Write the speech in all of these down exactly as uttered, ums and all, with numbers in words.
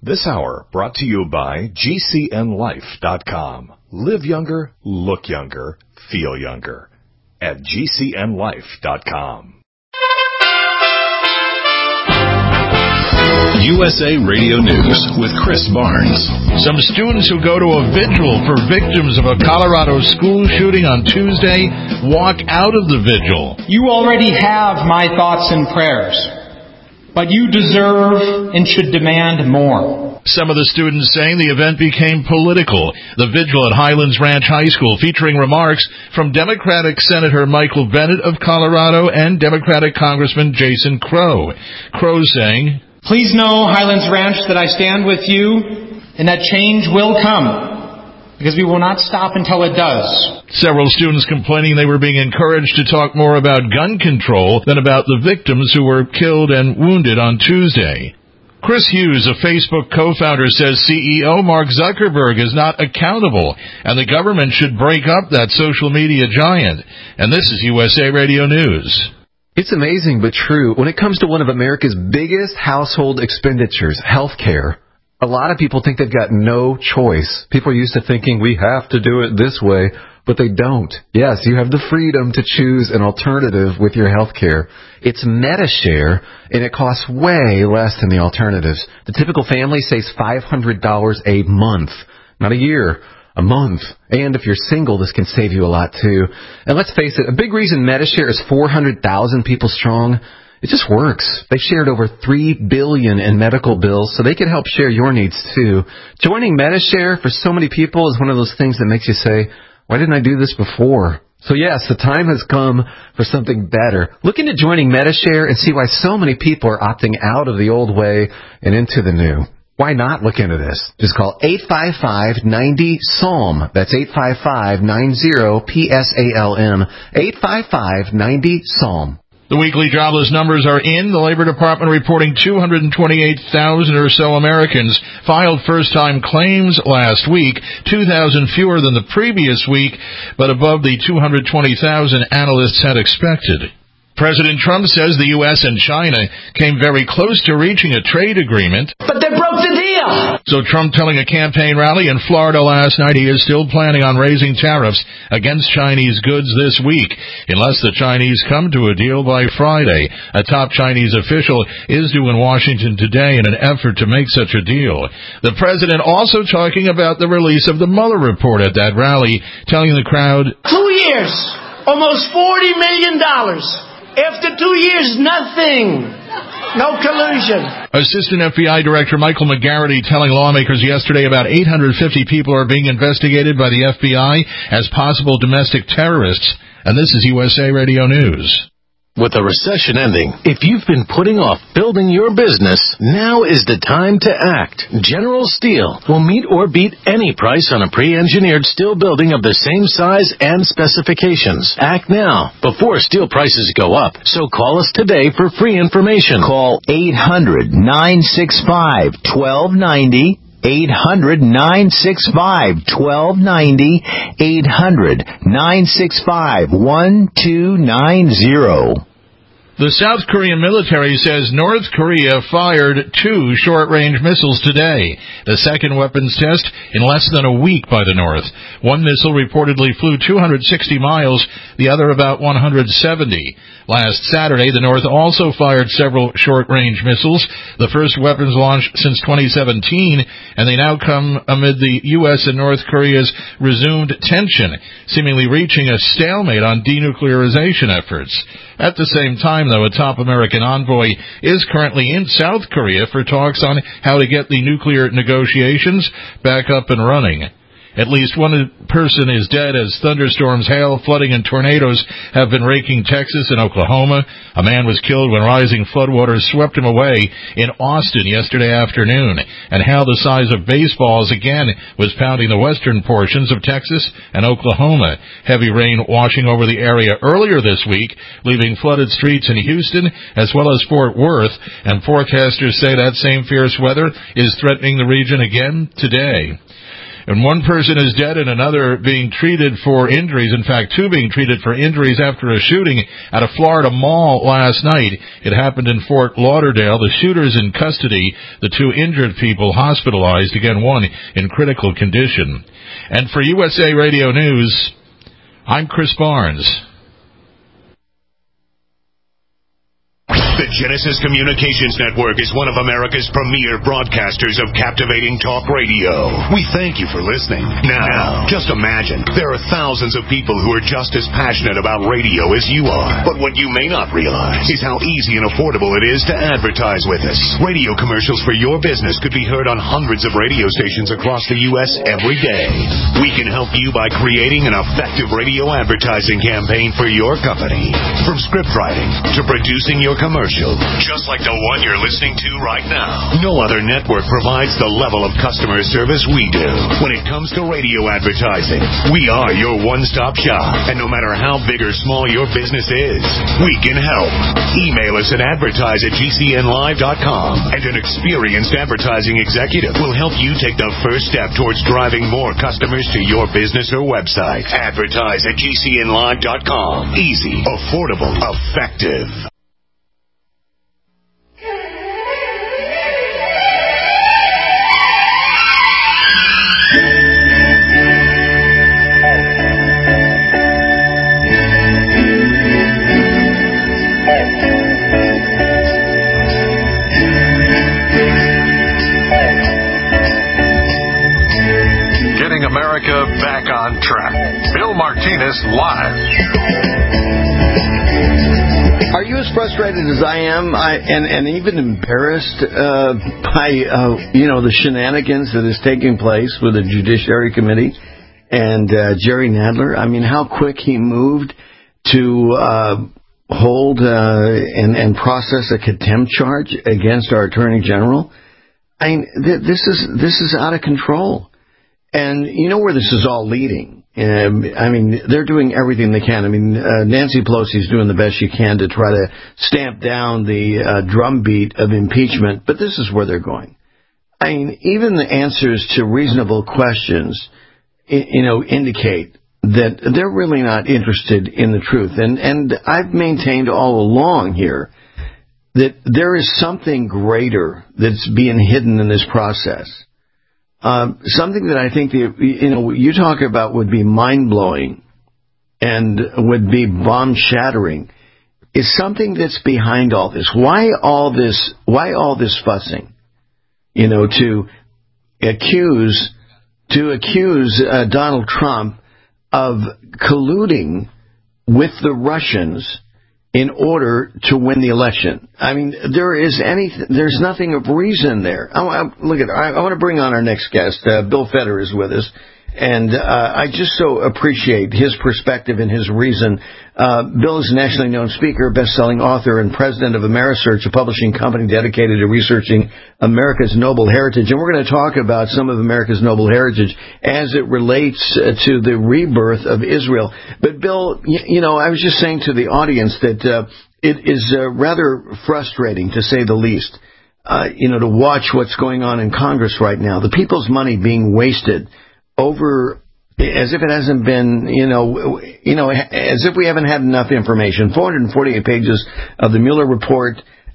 This hour brought to you by G C N life dot com. Live younger, look younger, feel younger at G C N life dot com. U S A Radio News with Chris Barnes. Some students who go to a vigil for victims of a Colorado school shooting on Tuesday walk out of the vigil. You already have my thoughts and prayers, but you deserve and should demand more. Some of the students saying the event became political. The vigil at Highlands Ranch High School featuring remarks from Democratic Senator Michael Bennet of Colorado and Democratic Congressman Jason Crow. Crow saying, "Please know, Highlands Ranch, that I stand with you and that change will come, because we will not stop until it does." Several students complaining they were being encouraged to talk more about gun control than about the victims who were killed and wounded on Tuesday. Chris Hughes, a Facebook co-founder, says C E O Mark Zuckerberg is not accountable and the government should break up that social media giant. And this is U S A Radio News. It's amazing but true. When it comes to one of America's biggest household expenditures, healthcare, a lot of people think they've got no choice. People are used to thinking we have to do it this way, but they don't. Yes, you have the freedom to choose an alternative with your healthcare. It's Medi-Share, and it costs way less than the alternatives. The typical family saves five hundred dollars a month, not a year. A month. And if you're single, this can save you a lot too. And let's face it, a big reason Medi-Share is four hundred thousand people strong, it just works. They've shared over three billion dollars in medical bills, so they can help share your needs too. Joining Medi-Share for so many people is one of those things that makes you say, why didn't I do this before? So yes, the time has come for something better. Look into joining Medi-Share and see why so many people are opting out of the old way and into the new. Why not look into this? Just call eight five five, nine zero, S A L M. That's eight five five, nine zero, P S A L M. eight five five, nine zero, S A L M. The weekly jobless numbers are in. The Labor Department reporting two hundred twenty-eight thousand or so Americans filed first-time claims last week, two thousand fewer than the previous week, but above the two hundred twenty thousand analysts had expected. President Trump says the U S and China came very close to reaching a trade agreement. But they broke the deal! So Trump telling a campaign rally in Florida last night he is still planning on raising tariffs against Chinese goods this week, unless the Chinese come to a deal by Friday. A top Chinese official is due in Washington today in an effort to make such a deal. The president also talking about the release of the Mueller report at that rally, telling the crowd, Two years, almost forty million dollars. After two years, nothing. No collusion. Assistant F B I Director Michael McGarrity telling lawmakers yesterday about eight hundred fifty people are being investigated by the F B I as possible domestic terrorists. And this is U S A Radio News. With the recession ending, if you've been putting off building your business, now is the time to act. General Steel will meet or beat any price on a pre-engineered steel building of the same size and specifications. Act now, before steel prices go up. So call us today for free information. Call eight hundred, nine six five, one two nine zero. eight hundred, nine six five, one two nine zero. eight hundred, nine six five, one two nine zero. The South Korean military says North Korea fired two short-range missiles today, the second weapons test in less than a week by the North. One missile reportedly flew two hundred sixty miles, the other about one hundred seventy. Last Saturday, the North also fired several short-range missiles, the first weapons launch since twenty seventeen, and they now come amid the U S and North Korea's resumed tension, seemingly reaching a stalemate on denuclearization efforts. At the same time, though, a top American envoy is currently in South Korea for talks on how to get the nuclear negotiations back up and running. At least one person is dead as thunderstorms, hail, flooding, and tornadoes have been raking Texas and Oklahoma. A man was killed when rising floodwaters swept him away in Austin yesterday afternoon. And hail the size of baseballs again was pounding the western portions of Texas and Oklahoma. Heavy rain washing over the area earlier this week, leaving flooded streets in Houston as well as Fort Worth. And forecasters say that same fierce weather is threatening the region again today. And one person is dead and another being treated for injuries. In fact, two being treated for injuries after a shooting at a Florida mall last night. It happened in Fort Lauderdale. The shooter's in custody. The two injured people hospitalized, again, one in critical condition. And for U S A Radio News, I'm Chris Barnes. The Genesis Communications Network is one of America's premier broadcasters of captivating talk radio. We thank you for listening. Now, just imagine, there are thousands of people who are just as passionate about radio as you are. But what you may not realize is how easy and affordable it is to advertise with us. Radio commercials for your business could be heard on hundreds of radio stations across the U S every day. We can help you by creating an effective radio advertising campaign for your company. From script writing to producing your commercial, just like the one you're listening to right now. No other network provides the level of customer service we do. When it comes to radio advertising, we are your one-stop shop. And no matter how big or small your business is, we can help. Email us at advertise at G C N live dot com, and an experienced advertising executive will help you take the first step towards driving more customers to your business or website. Advertise at G C N live dot com. Easy, affordable, effective. Back on track. Bill Martinez live. Are you as frustrated as I am, I, and, and even embarrassed uh, by uh, you know the shenanigans that is taking place with the Judiciary Committee and uh, Jerry Nadler? I mean, how quick he moved to uh, hold uh, and, and process a contempt charge against our Attorney General. I mean, th- this is this is out of control. And you know where this is all leading. Um, I mean, they're doing everything they can. I mean, uh, Nancy Pelosi's doing the best she can to try to stamp down the uh, drumbeat of impeachment, but this is where they're going. I mean, even the answers to reasonable questions, you know, indicate that they're really not interested in the truth. And, and I've maintained all along here that there is something greater that's being hidden in this process. Um, something that I think the, you know you talk about would be mind-blowing and would be bomb-shattering is something that's behind all this. Why all this? Why all this fussing? You know, to accuse to accuse uh, Donald Trump of colluding with the Russians in order to win the election. I mean, there is any, there's nothing of reason there. I, I, look at, I, I want to bring on our next guest. Uh, Bill Feder is with us, and uh, I just so appreciate his perspective and his reason. Uh, Bill is a nationally known speaker, best-selling author, and president of Amerisearch, a publishing company dedicated to researching America's noble heritage. And we're going to talk about some of America's noble heritage as it relates uh, to the rebirth of Israel. But, Bill, you, you know, I was just saying to the audience that uh, it is uh, rather frustrating, to say the least, uh, you know, to watch what's going on in Congress right now. The people's money being wasted over, as if it hasn't been, you know, you know, as if we haven't had enough information. four hundred forty-eight pages of the Mueller report.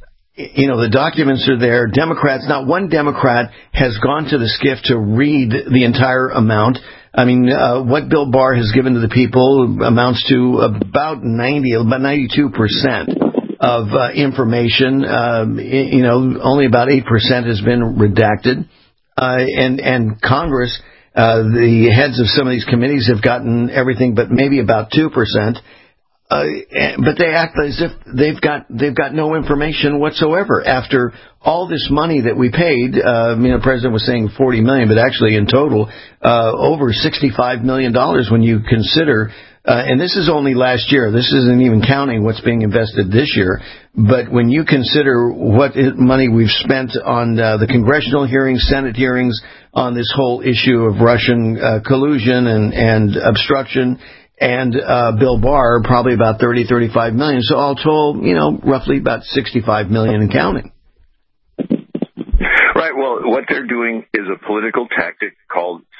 You know, the documents are there. Democrats, not one Democrat has gone to the SCIF to read the entire amount. I mean, uh, what Bill Barr has given to the people amounts to about ninety, about ninety-two percent of uh, information. Um, you know, only about eight percent has been redacted. Uh, and, and Congress, Uh, the heads of some of these committees have gotten everything but maybe about two percent. Uh, but they act as if they've got they've got no information whatsoever after all this money that we paid. Uh, you know, the president was saying forty million dollars, but actually in total uh, over sixty-five million dollars when you consider. Uh, and this is only last year. This isn't even counting what's being invested this year. But when you consider what money we've spent on uh, the congressional hearings, Senate hearings, on this whole issue of Russian uh, collusion and, and obstruction, and uh, Bill Barr, probably about thirty, thirty-five million. So all told, you know, roughly about sixty-five million and counting. Right. Well, what they're doing is a political tactic called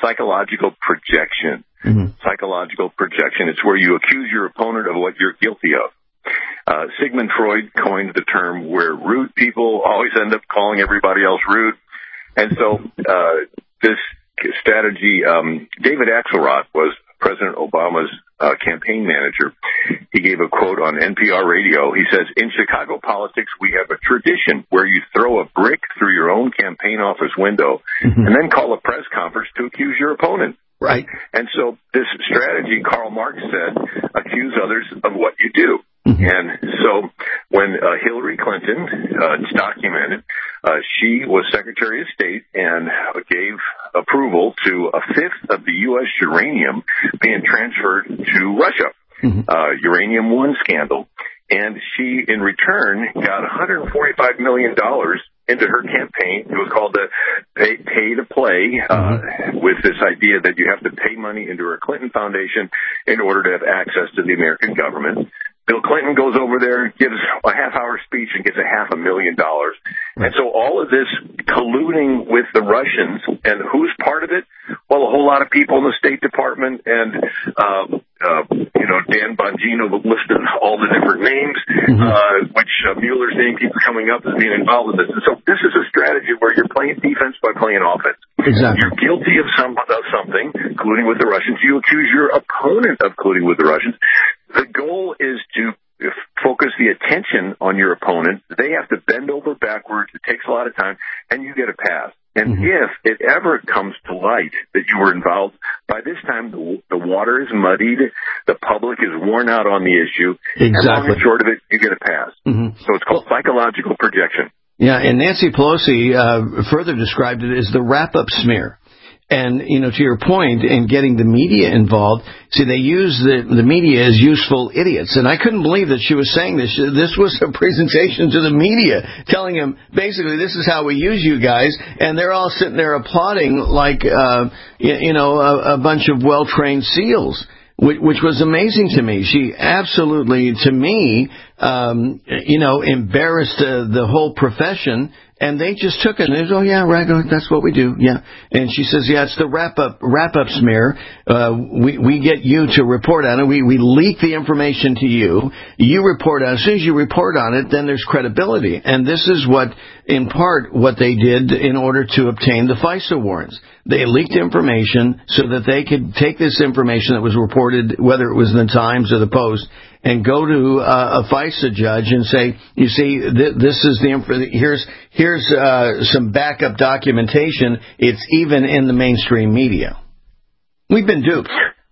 psychological projection. Mm-hmm. Psychological projection. It's where you accuse your opponent of what you're guilty of. Uh, Sigmund Freud coined the term where rude people always end up calling everybody else rude. And so uh, this strategy, um, David Axelrod was President Obama's uh, campaign manager. He gave a quote on N P R radio. He says, "In Chicago politics, we have a tradition where you throw a brick through your own campaign office window mm-hmm. and then call a press conference to accuse your opponent." Right. And so this strategy, Karl Marx said, accuse others of what you do. Mm-hmm. And so when uh, Hillary Clinton, uh, it's documented, uh, she was Secretary of State and gave approval to a fifth of the U S uranium being transferred to Russia, mm-hmm. uh, Uranium One scandal. And she, in return, got one hundred forty-five million dollars into her campaign. It was called the pay, pay to play, uh, mm-hmm. with this idea that you have to pay money into her Clinton Foundation in order to have access to the American government. Bill Clinton goes over there, gives a half-hour speech, and gets a half a million dollars. Right. And so all of this colluding with the Russians, and who's part of it? Well, a whole lot of people in the State Department, and uh, uh, you know, Dan Bongino listed all the different names, mm-hmm. uh, which uh, Mueller's name keeps coming up as being involved in this. And so this is a strategy where you're playing defense by playing offense. Exactly. You're guilty of some of something, colluding with the Russians. You accuse your opponent of colluding with the Russians. The goal is to focus the attention on your opponent. They have to bend over backwards. It takes a lot of time, and you get a pass. And mm-hmm. if it ever comes to light that you were involved, by this time the, the water is muddied, the public is worn out on the issue, exactly. and long and short of it, you get a pass. Mm-hmm. So it's called psychological projection. Yeah, and Nancy Pelosi uh, further described it as the wrap-up smear. And, you know, to your point, in getting the media involved, see, they use the, the media as useful idiots. And I couldn't believe that she was saying this. This was a presentation to the media, telling them, basically, this is how we use you guys. And they're all sitting there applauding like, uh, you, you know, a, a bunch of well-trained SEALs, which, which was amazing to me. She absolutely, to me, um, you know, embarrassed uh, the whole profession. And they just took it and they said, oh, yeah, right, that's what we do, yeah. And she says, yeah, it's the wrap-up wrap-up smear. Uh, we, we get you to report on it. We, we leak the information to you. You report on it. As soon as you report on it, then there's credibility. And this is what, in part, what they did in order to obtain the FISA warrants. They leaked information so that they could take this information that was reported, whether it was in the Times or the Post, and go to uh, a FISA judge and say, you see, th- this is the inf- here's here's uh, some backup documentation. It's even in the mainstream media. We've been duped.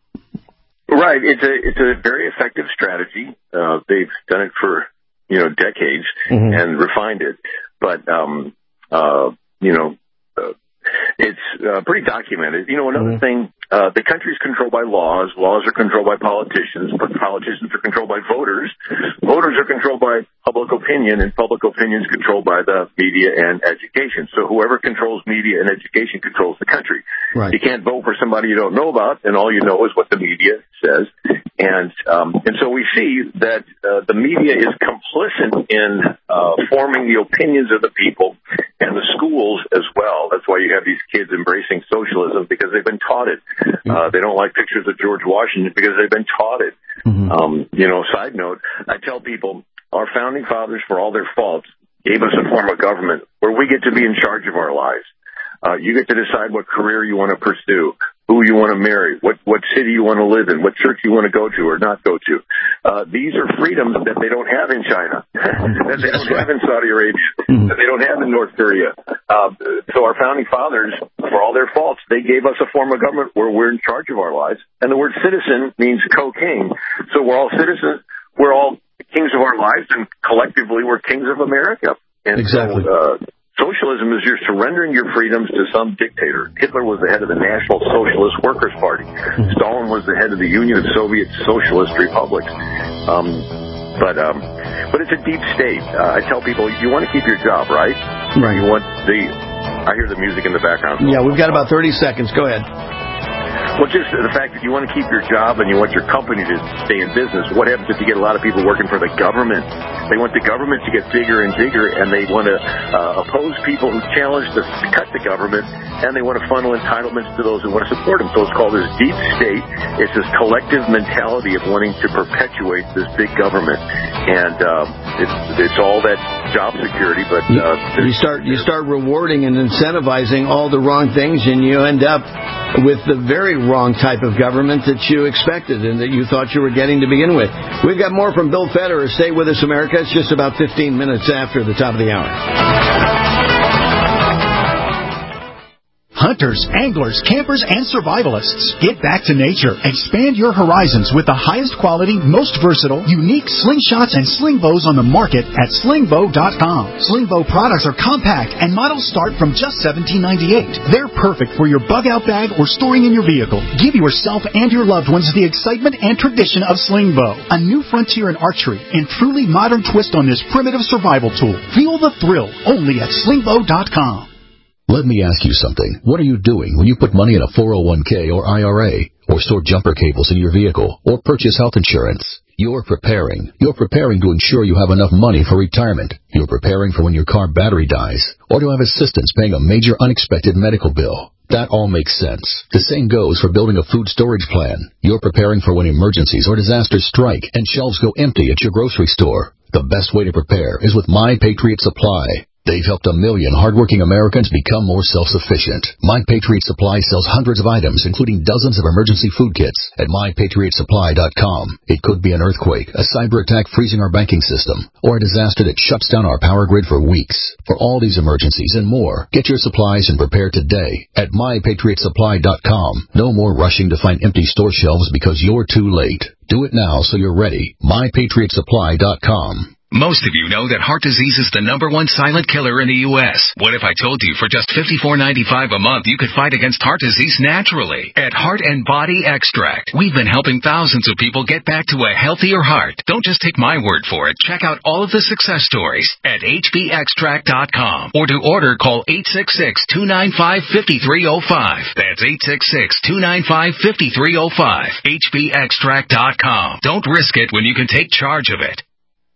Right. It's a it's a very effective strategy. Uh, they've done it for you know decades mm-hmm. and refined it, but um, uh, you know. Uh, It's uh, pretty documented. You know, another mm-hmm. thing, uh, the country is controlled by laws. Laws are controlled by politicians, but politicians are controlled by voters. Voters are controlled by public opinion, and public opinion is controlled by the media and education. So whoever controls media and education controls the country. Right. You can't vote for somebody you don't know about, and all you know is what the media says. And um, and so we see that uh, the media is complicit in uh, forming the opinions of the people, and the schools as well. That's why you have these kids embracing socialism, because they've been taught it. Uh, they don't like pictures of George Washington because they've been taught it. Mm-hmm. Um, you know, side note, I tell people our founding fathers, for all their faults, gave us a form of government where we get to be in charge of our lives. Uh, you get to decide what career you want to pursue, who you want to marry, what, what city you want to live in, what church you want to go to or not go to. Uh, these are freedoms that they don't have in China, that they don't have in Saudi Arabia, that they don't have in North Korea. Uh, so our founding fathers, for all their faults, they gave us a form of government where we're in charge of our lives. And the word citizen means co-king. So we're all citizens. We're all kings of our lives, and collectively we're kings of America. And exactly. So, uh, socialism is you're surrendering your freedoms to some dictator. Hitler was the head of the National Socialist Workers' Party. Mm-hmm. Stalin was the head of the Union of Soviet Socialist Republics. Um, but um, but it's a deep state. Uh, I tell people, you want to keep your job, right? Right. You want the. I hear the music in the background. Yeah, we've got about thirty seconds. Go ahead. Well, just the fact that you want to keep your job and you want your company to stay in business. What happens if you get a lot of people working for the government? They want the government to get bigger and bigger, and they want to uh, oppose people who challenge the cut the government, and they want to funnel entitlements to those who want to support them. So it's called this deep state. It's this collective mentality of wanting to perpetuate this big government, and um, it's it's all that job security. But uh, you start you start rewarding and incentivizing all the wrong things, and you end up with the very wrong type of government that you expected and that you thought you were getting to begin with. We've got more from Bill Federer. Stay with us, America. It's just about fifteen minutes after the top of the hour. Hunters, anglers, campers, and survivalists. Get back to nature. Expand your horizons with the highest quality, most versatile, unique slingshots and sling bows on the market at sling bow dot com. Sling bow products are compact and models start from just seventeen ninety-eight. They're perfect for your bug-out bag or storing in your vehicle. Give yourself and your loved ones the excitement and tradition of sling bow. A new frontier in archery and truly modern twist on this primitive survival tool. Feel the thrill only at sling bow dot com. Let me ask you something. What are you doing when you put money in a four oh one k or I R A, or store jumper cables in your vehicle, or purchase health insurance? You're preparing. You're preparing to ensure you have enough money for retirement. You're preparing for when your car battery dies, or to have assistance paying a major unexpected medical bill. That all makes sense. The same goes for building a food storage plan. You're preparing for when emergencies or disasters strike and shelves go empty at your grocery store. The best way to prepare is with My Patriot Supply. They've helped a million hardworking Americans become more self-sufficient. My Patriot Supply sells hundreds of items, including dozens of emergency food kits at my patriot supply dot com. It could be an earthquake, a cyber attack freezing our banking system, or a disaster that shuts down our power grid for weeks. For all these emergencies and more, get your supplies and prepare today at my patriot supply dot com. No more rushing to find empty store shelves because you're too late. Do it now so you're ready. my patriot supply dot com. Most of you know that heart disease is the number one silent killer in the U S What if I told you for just fifty-four ninety-five a month you could fight against heart disease naturally? At Heart and Body Extract, we've been helping thousands of people get back to a healthier heart. Don't just take my word for it. Check out all of the success stories at h b extract dot com, or to order, call eight six six, two nine five, five three zero five. That's eight six six, two nine five, five three zero five. h b extract dot com. Don't risk it when you can take charge of it.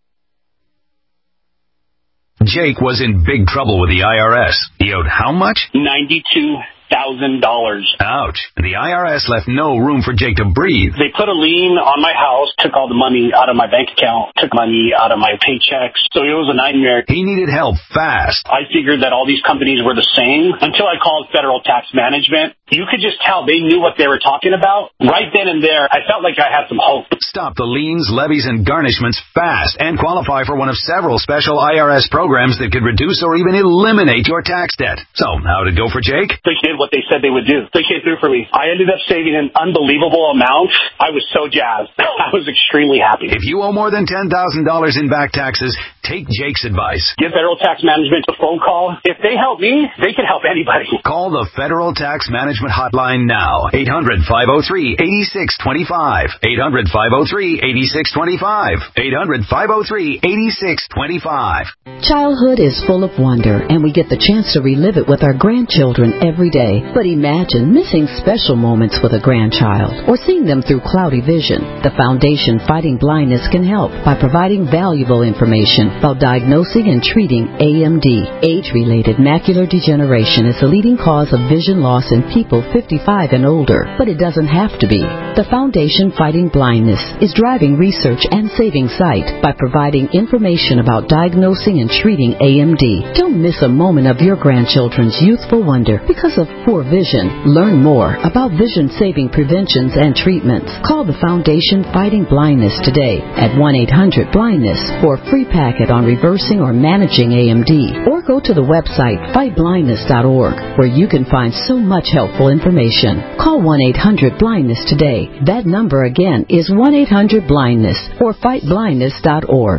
Jake was in big trouble with the I R S. He owed how much? ninety-two thousand dollars. Ouch. The I R S left no room for Jake to breathe. They put a lien on my house, took all the money out of my bank account, took money out of my paychecks. So it was a nightmare. He needed help fast. I figured that all these companies were the same until I called Federal Tax Management. You could just tell they knew what they were talking about. Right then and there, I felt like I had some hope. Stop the liens, levies, and garnishments fast and qualify for one of several special I R S programs that could reduce or even eliminate your tax debt. So, how'd it go for Jake? They did what they said they would do. They came through for me. I ended up saving an unbelievable amount. I was so jazzed. I was extremely happy. If you owe more than ten thousand dollars in back taxes, take Jake's advice. Give Federal Tax Management a phone call. If they help me, they can help anybody. Call the Federal Tax Management Hotline now. eight hundred, five oh three, eight six two five. eight hundred, five oh three, eight six two five. eight hundred, five oh three, eight six two five. Childhood is full of wonder, and we get the chance to relive it with our grandchildren every day. But imagine missing special moments with a grandchild or seeing them through cloudy vision. The Foundation Fighting Blindness can help by providing valuable information about diagnosing and treating A M D. Age-related macular degeneration is the leading cause of vision loss in people fifty-five and older, but it doesn't have to be. The Foundation Fighting Blindness is driving research and saving sight by providing information about diagnosing and treating A M D. Don't miss a moment of your grandchildren's youthful wonder because of poor vision. Learn more about vision-saving preventions and treatments. Call the Foundation Fighting Blindness today at one eight hundred blindness for a free packet on reversing or managing A M D. Or go to the website fight blindness dot org, where you can find so much helpful information. Call one eight hundred blindness today. That number again is one eight hundred blindness or fight blindness dot org.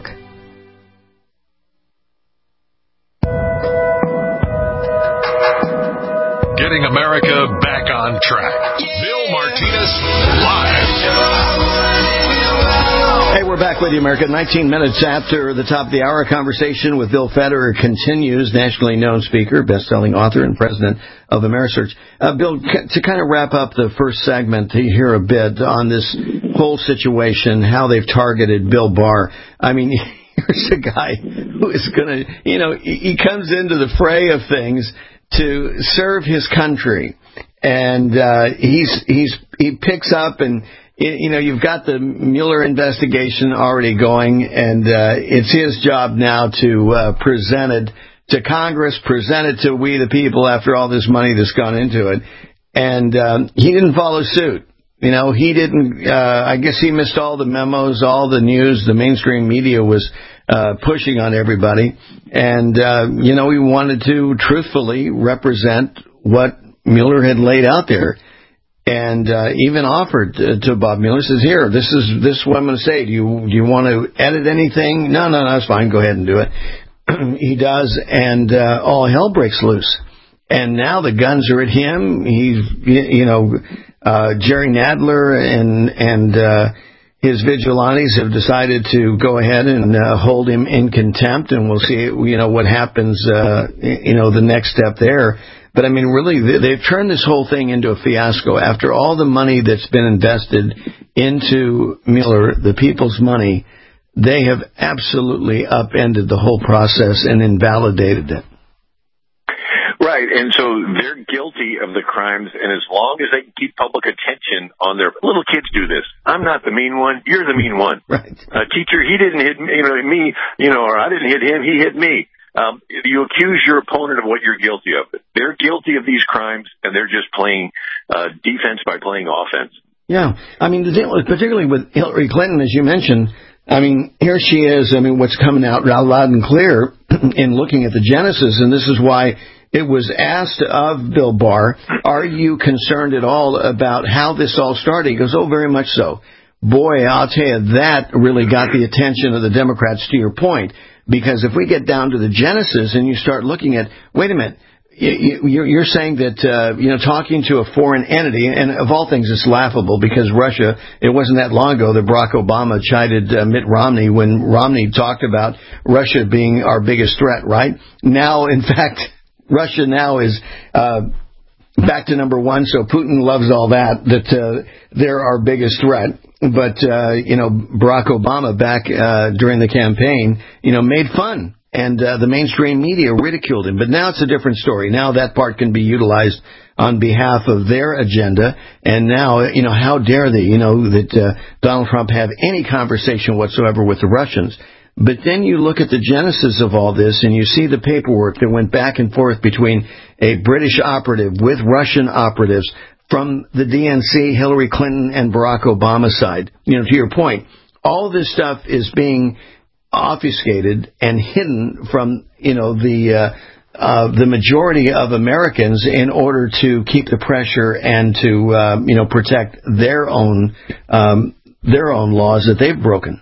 Getting America back on track. Bill Martinez live. Hey, we're back with you, America. nineteen minutes after the top of the hour, conversation with Bill Federer continues, nationally known speaker, best-selling author, and president of Amerisearch. Uh, Bill, to kind of wrap up the first segment, to hear a bit on this whole situation, how they've targeted Bill Barr. I mean, here's a guy who is going to, you know, he comes into the fray of things to serve his country, and uh, he's he's he picks up and. You know, you've got the Mueller investigation already going, and uh, it's his job now to uh, present it to Congress, present it to we the people after all this money that's gone into it. And um, he didn't follow suit. You know, he didn't, uh, I guess he missed all the memos, all the news. The mainstream media was uh, pushing on everybody. And, uh, you know, he wanted to truthfully represent what Mueller had laid out there. And uh, even offered to, to Bob Mueller, says, here, this is this is what I'm going to say. Do you do you want to edit anything? No, no, no, that's fine. Go ahead and do it. He does, and uh, all hell breaks loose. And now the guns are at him. He's, you know, uh, Jerry Nadler and and uh, his vigilantes have decided to go ahead and uh, hold him in contempt, and we'll see, you know, what happens, uh, you know, the next step there. But, I mean, really, they've turned this whole thing into a fiasco. After all the money that's been invested into Mueller, the people's money, they have absolutely upended the whole process and invalidated it. Right, and so they're guilty of the crimes, and as long as they can keep public attention on their little kids do this. I'm not the mean one. You're the mean one. Right. Uh, teacher, he didn't hit me, you know, me, you know, or I didn't hit him. He hit me. Um, you accuse your opponent of what you're guilty of. They're guilty of these crimes, and they're just playing uh, defense by playing offense. Yeah. I mean, particularly with Hillary Clinton, as you mentioned, I mean, here she is. I mean, what's coming out loud and clear in looking at the genesis, and this is why it was asked of Bill Barr, are you concerned at all about how this all started? He goes, oh, very much so. Boy, I'll tell you, that really got the attention of the Democrats, to your point. Because if we get down to the genesis and you start looking at, wait a minute, you're saying that, uh, you know, talking to a foreign entity, and of all things, it's laughable because Russia, it wasn't that long ago that Barack Obama chided uh, Mitt Romney when Romney talked about Russia being our biggest threat, right? Now, in fact, Russia now is uh, back to number one, so Putin loves all that, that uh, they're our biggest threat. But, uh, you know, Barack Obama back uh, during the campaign, you know, made fun. And uh, the mainstream media ridiculed him. But now it's a different story. Now that part can be utilized on behalf of their agenda. And now, you know, how dare they, you know, that uh, Donald Trump have any conversation whatsoever with the Russians. But then you look at the genesis of all this and you see the paperwork that went back and forth between a British operative with Russian operatives from the D N C, Hillary Clinton, and Barack Obama side. You know, to your point, all this stuff is being obfuscated and hidden from, you know, the uh, uh, the majority of Americans in order to keep the pressure and to, uh, you know, protect their own um, their own laws that they've broken.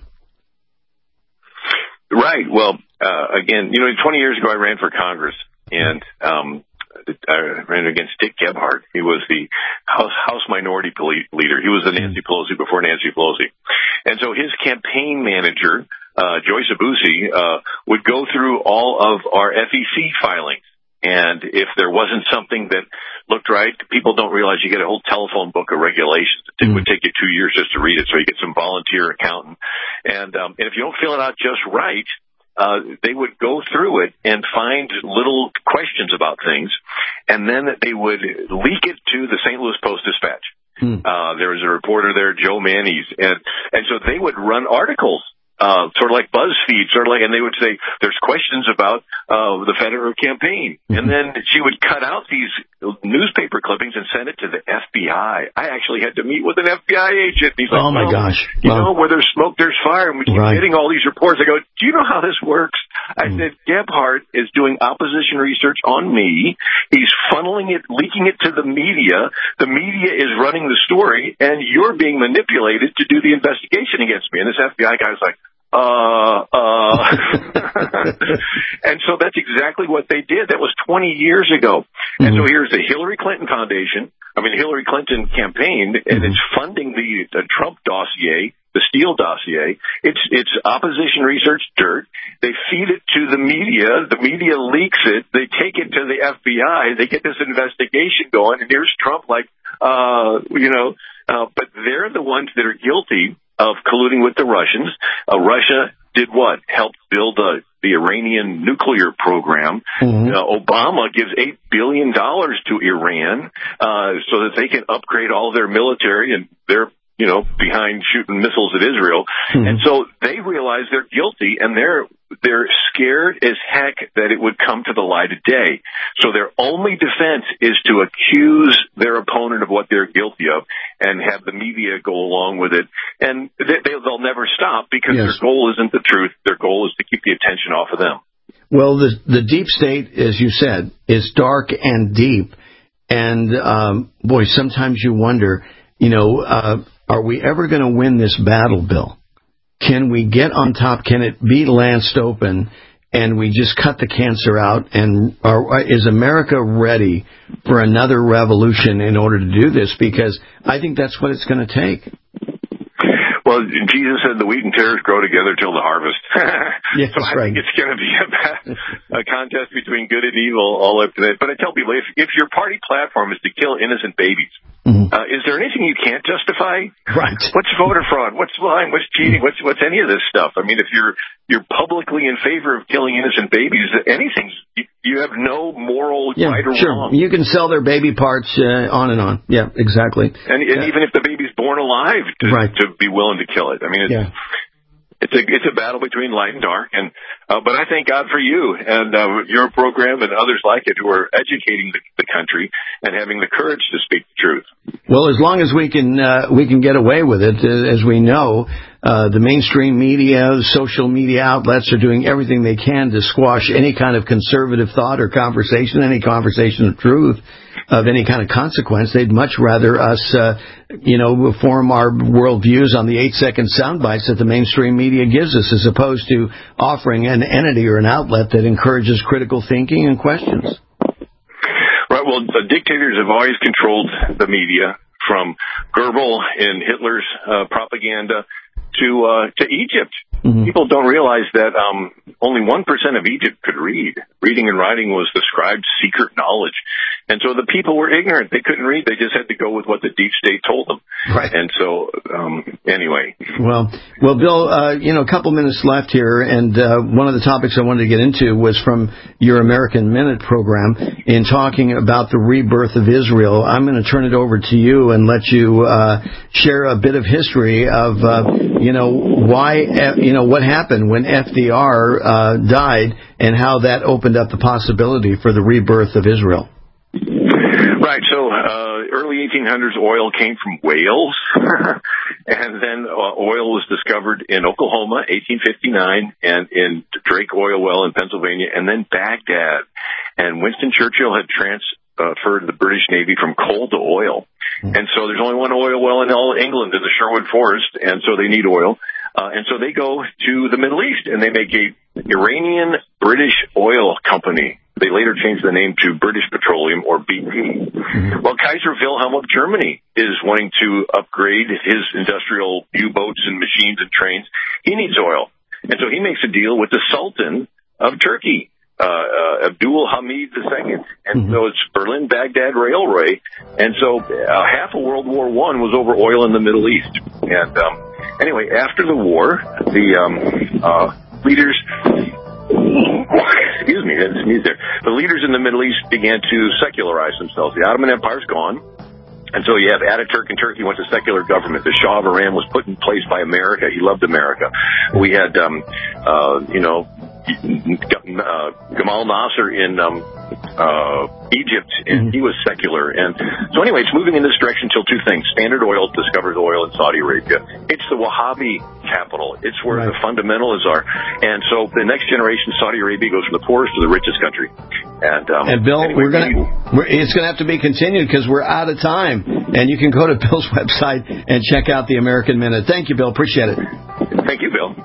Right. Well, uh, again, you know, twenty years ago I ran for Congress, and um, I ran against Dick Gebhardt. He was the House, House Minority Leader. He was the Nancy Pelosi before Nancy Pelosi. And so his campaign manager, uh, Joyce Abusi, uh, would go through all of our F E C filings. And if there wasn't something that looked right, people don't realize you get a whole telephone book of regulations. It would take you two years just to read it, so you get some volunteer accountant. And, um, and if you don't fill it out just right, Uh, they would go through it and find little questions about things, and then they would leak it to the Saint Louis Post-Dispatch. Hmm. Uh, there was a reporter there, Joe Mannies, and, and so they would run articles, uh, sort of like BuzzFeed, sort of like, and they would say, there's questions about, uh, the Federer campaign. Mm-hmm. And then she would cut out these newspaper clippings and send it to the F B I. I actually had to meet with an F B I agent. He's like, oh my well, gosh. You well, know, where there's smoke, there's fire. And we keep right. getting all these reports. I go, do you know how this works? I mm. said, Gebhardt is doing opposition research on me. He's funneling it, leaking it to the media. The media is running the story, and you're being manipulated to do the investigation against me. And this F B I guy was like, uh, uh, and so that's exactly what they did. That was twenty years ago. Mm-hmm. And so here's the Hillary Clinton Foundation, I mean, Hillary Clinton campaign, and mm-hmm. it's funding the, the Trump dossier the Steele dossier. It's it's opposition research dirt. They feed it to the media. The media leaks it. They take it to the F B I. They get this investigation going, and here's Trump like, uh, you know, uh, but they're the ones that are guilty of colluding with the Russians. Uh, Russia did what? Helped build uh, the Iranian nuclear program. Mm-hmm. Uh, Obama gives eight billion dollars to Iran uh, so that they can upgrade all their military, and they're, you know, behind shooting missiles at Israel. Mm-hmm. And so they realize they're guilty, and they're they're scared as heck that it would come to the light of day. So their only defense is to accuse their opponent of what they're guilty of and have the media go along with it. And they, they'll never stop because yes. their goal isn't the truth. Their goal is to keep the attention off of them. Well, the, the deep state, as you said, is dark and deep. And, um, boy, sometimes you wonder, you know, uh, are we ever going to win this battle, Bill? Can we get on top? Can it be lanced open and we just cut the cancer out? And are, is America ready for another revolution in order to do this? Because I think that's what it's going to take. Well, Jesus said the wheat and tares grow together till the harvest. Yes, so I right. think it's going to be a, a contest between good and evil all up to that. But I tell people, if, if your party platform is to kill innocent babies, mm-hmm. uh, is there anything you can't justify? Right. What's voter fraud? What's lying? What's cheating? What's what's any of this stuff? I mean, if you're you're publicly in favor of killing innocent babies, anything's you, you have no moral yeah, right or sure. wrong. You can sell their baby parts uh, on and on. Yeah, exactly. And, and yeah. even if the baby's born alive, to, right. to be willing to kill it. I mean, it's, yeah. it's a it's a battle between light and dark. And uh, but I thank God for you and uh, your program and others like it who are educating the, the country and having the courage to speak the truth. Well, as long as we can uh, we can get away with it, uh, as we know, uh, the mainstream media, social media outlets are doing everything they can to squash any kind of conservative thought or conversation, any conversation of truth, of any kind of consequence. They'd much rather us, uh, you know, form our worldviews on the eight-second sound bites that the mainstream media gives us, as opposed to offering an entity or an outlet that encourages critical thinking and questions. Right. Well, the dictators have always controlled the media, from Goebbels in Hitler's uh, propaganda to uh, to Egypt. Mm-hmm. People don't realize that um, only one percent of Egypt could read. Reading and writing was the scribe's secret knowledge. And so the people were ignorant. They couldn't read. They just had to go with what the deep state told them. Right. And so, um, anyway. Well, well, Bill, uh, you know, a couple minutes left here, and uh, one of the topics I wanted to get into was from your American Minute program in talking about the rebirth of Israel. I'm going to turn it over to you and let you uh, share a bit of history of, uh, you know, why, you know, what happened when F D R uh, died and how that opened up the possibility for the rebirth of Israel. Right. So uh, early eighteen hundreds, oil came from Wales, and then uh, oil was discovered in Oklahoma, eighteen fifty-nine, and in Drake Oil Well in Pennsylvania, and then Baghdad. And Winston Churchill had transferred the British Navy from coal to oil. And so there's only one oil well in all England, in the Sherwood Forest, and so they need oil. Uh, and so they go to the Middle East, and they make a Iranian British Oil Company. They later changed the name to British Petroleum, or B P. Mm-hmm. Well, Kaiser Wilhelm of Germany is wanting to upgrade his industrial U-boats and machines and trains. He needs oil. And so he makes a deal with the Sultan of Turkey, uh, uh, Abdul Hamid the Second. And mm-hmm. so it's Berlin-Baghdad Railway. And so uh, half of World War One was over oil in the Middle East. And um, anyway, after the war, the um, uh, leaders... Excuse me, I had to sneeze there. The leaders in the Middle East began to secularize themselves. The Ottoman Empire's gone, and so you have Ataturk in Turkey wants a secular government. The Shah of Iran was put in place by America. He loved America. We had, um, uh, you know, uh, Gamal Nasser in um, uh, Egypt, and he was secular. And so anyway, it's moving in this direction till two things. Standard Oil discovers oil in Saudi Arabia. It's the Wahhabi capital. It's where right. the fundamentalists are. And so the next generation, Saudi Arabia goes from the poorest to the richest country. And, um, and Bill, anyway, we're gonna, we're, it's going to have to be continued because we're out of time. And you can go to Bill's website and check out the American Minute. Thank you, Bill. Appreciate it. Thank you, Bill.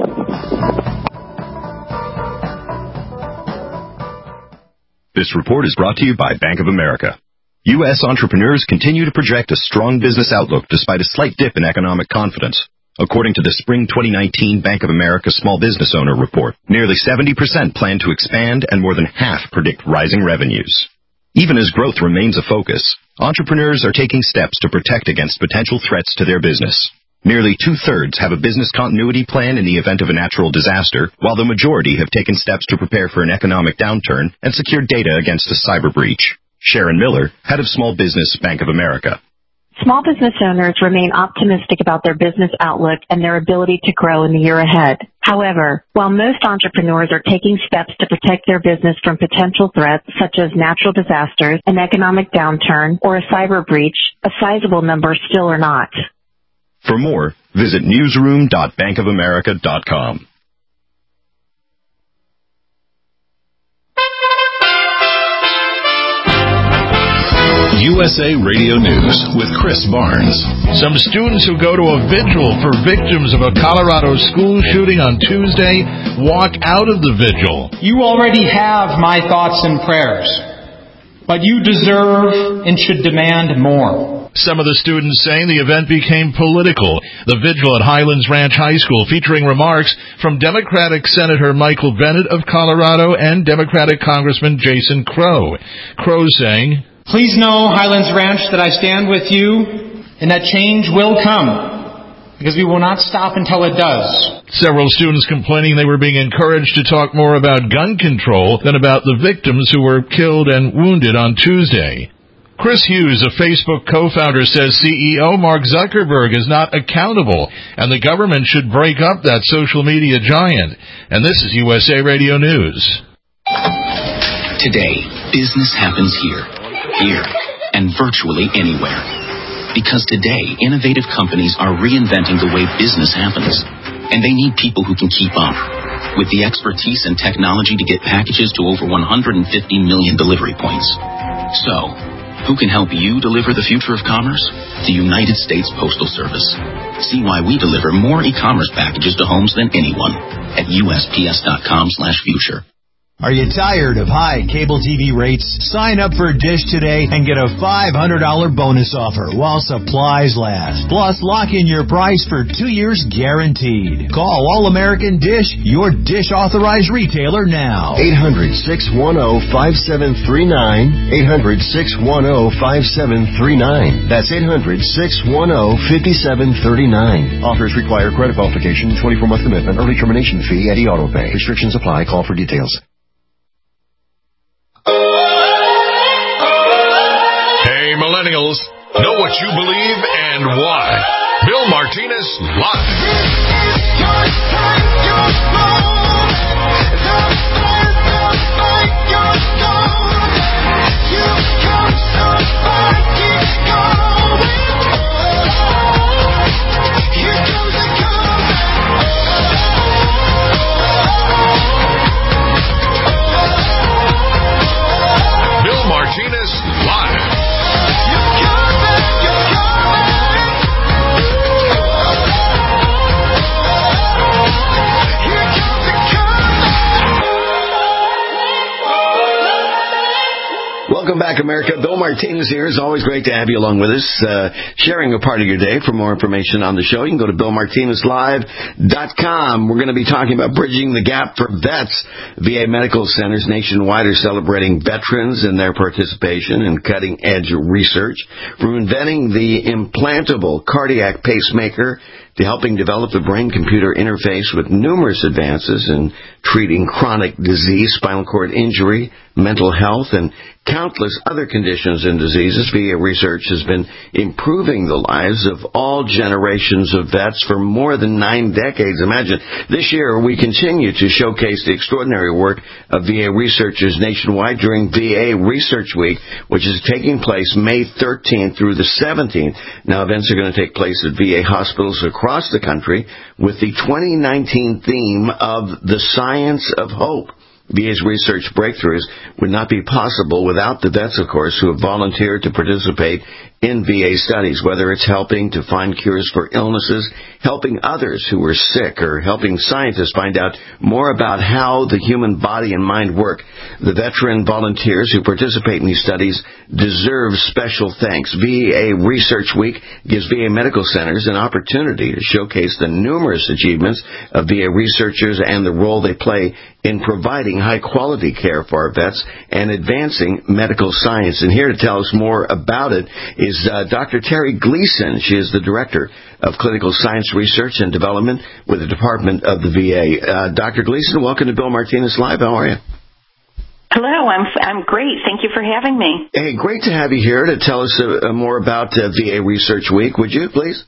This report is brought to you by Bank of America. U S entrepreneurs continue to project a strong business outlook despite a slight dip in economic confidence. according to the Spring twenty nineteen Bank of America Small Business Owner Report. Nearly seventy percent plan to expand, and more than half predict rising revenues. Even as growth remains a focus, entrepreneurs are taking steps to protect against potential threats to their business. Nearly two-thirds have a business continuity plan in the event of a natural disaster, while the majority have taken steps to prepare for an economic downturn and secure data against a cyber breach. Sharon Miller, head of Small Business, Bank of America. Small business owners remain optimistic about their business outlook and their ability to grow in the year ahead. However, while most entrepreneurs are taking steps to protect their business from potential threats such as natural disasters, an economic downturn, or a cyber breach, a sizable number still are not. For more, visit newsroom dot bank of america dot com. U S A Radio News with Chris Barnes. Some students who go to a vigil for victims of a Colorado school shooting on Tuesday walk out of the vigil. You already have my thoughts and prayers, but you deserve and should demand more. Some of the students saying the event became political. The vigil at Highlands Ranch High School featuring remarks from Democratic Senator Michael Bennet of Colorado and Democratic Congressman Jason Crow. Crow saying, "Please know, Highlands Ranch, that I stand with you and that change will come, because we will not stop until it does." Several students complaining they were being encouraged to talk more about gun control than about the victims who were killed and wounded on Tuesday. Chris Hughes, a Facebook co-founder, says C E O Mark Zuckerberg is not accountable and the government should break up that social media giant. And this is U S A Radio News. Today, business happens here, here, and virtually anywhere. Because today, innovative companies are reinventing the way business happens, and they need people who can keep up. With the expertise and technology to get packages to over one hundred fifty million delivery points. So, who can help you deliver the future of commerce? The United States Postal Service. See why we deliver more e-commerce packages to homes than anyone at U S P S dot com slash future. Are you tired of high cable T V rates? Sign up for Dish today and get a five hundred dollars bonus offer while supplies last. Plus, lock in your price for two years guaranteed. Call All-American Dish, your Dish authorized retailer now. eight hundred, six one zero, five seven three nine. eight hundred, six one zero, five seven three nine. That's eight hundred, six one zero, five seven three nine. Offers require credit qualification, twenty-four month commitment, early termination fee, and e-auto pay. Restrictions apply. Call for details. Hey, millennials, know what you believe and why. Bill Martinez Bill Martinez Live. Welcome back, America. Bill Martinez here. It's always great to have you along with us, uh, sharing a part of your day. For more information on the show, you can go to bill martinez live dot com. We're going to be talking about bridging the gap for vets. V A medical centers nationwide are celebrating veterans and their participation in cutting-edge research, from inventing the implantable cardiac pacemaker to helping develop the brain-computer interface, with numerous advances in treating chronic disease, spinal cord injury, mental health, and countless other conditions and diseases. V A research has been improving the lives of all generations of vets for more than nine decades. Imagine, this year we continue to showcase the extraordinary work of V A researchers nationwide during V A Research Week, which is taking place May thirteenth through the seventeenth. Now, events are going to take place at V A hospitals across the country with the twenty nineteen theme of The Science of Hope. V A's research breakthroughs would not be possible without the vets, of course, who have volunteered to participate in V A studies, whether it's helping to find cures for illnesses, helping others who are sick, or helping scientists find out more about how the human body and mind work. The veteran volunteers who participate in these studies deserve special thanks. V A Research Week gives V A medical centers an opportunity to showcase the numerous achievements of V A researchers and the role they play in providing high-quality care for our vets and advancing medical science. And here to tell us more about it is uh, Doctor Terry Gleason. She is the Director of Clinical Science Research and Development with the Department of the V A. Uh, Doctor Gleason, welcome to Bill Martinez Live. How are you? Hello, I'm I'm great. Thank you for having me. Hey, great to have you here to tell us uh, more about uh, V A Research Week. Would you, please?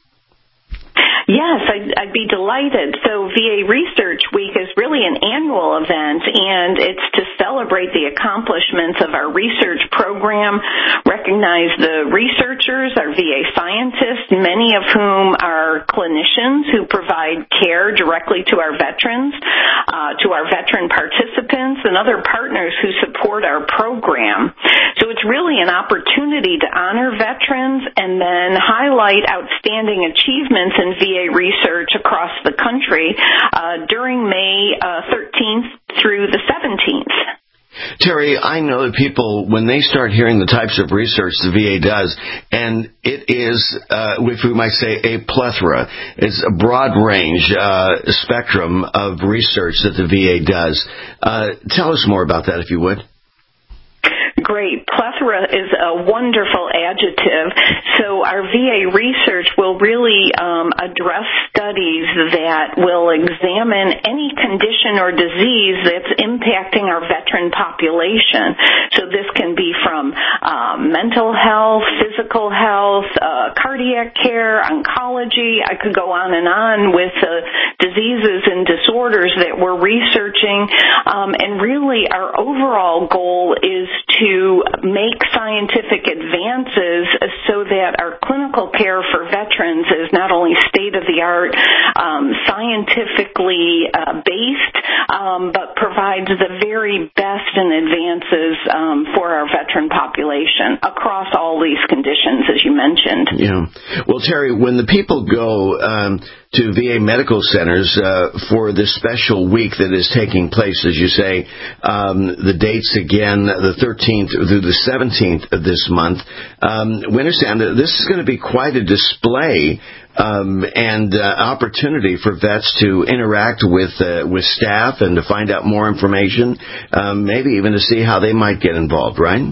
Yes, I'd, I'd be delighted. So V A Research Week is really an annual event, and it's to celebrate the accomplishments of our research program, recognize the researchers, our V A scientists, many of whom are clinicians who provide care directly to our veterans, uh, to our veteran participants, and other partners who support our program. So it's really an opportunity to honor veterans and then highlight outstanding achievements in V A research across the country uh, during May uh, thirteenth through the seventeenth. Terry, I know that people, when they start hearing the types of research the V A does, and it is, uh, if we might say, a plethora, it's a broad range uh, spectrum of research that the V A does. Uh, tell us more about that, if you would. Great. Plethora is a wonderful adjective. So our V A research will really um, address studies that will examine any condition or disease that's impacting our veteran population. So this can be from uh, mental health, physical health, uh, cardiac care, oncology. I could go on and on with uh, diseases and disorders that we're researching. Um, and really our overall goal is to to make scientific advances so that our clinical care for veterans is not only state-of-the-art, um, scientifically uh, based, um, but provides the very best in advances um, for our veteran population across all these conditions, as you mentioned. Yeah. Well, Terry, when the people go um, to V A medical centers uh, for this special week that is taking place, as you say, um, the dates again, the thirteenth through the seventeenth of this month, um, we understand that this is going to be quite a display um, and uh, opportunity for vets to interact with uh, with staff and to find out more information, um, maybe even to see how they might get involved, right?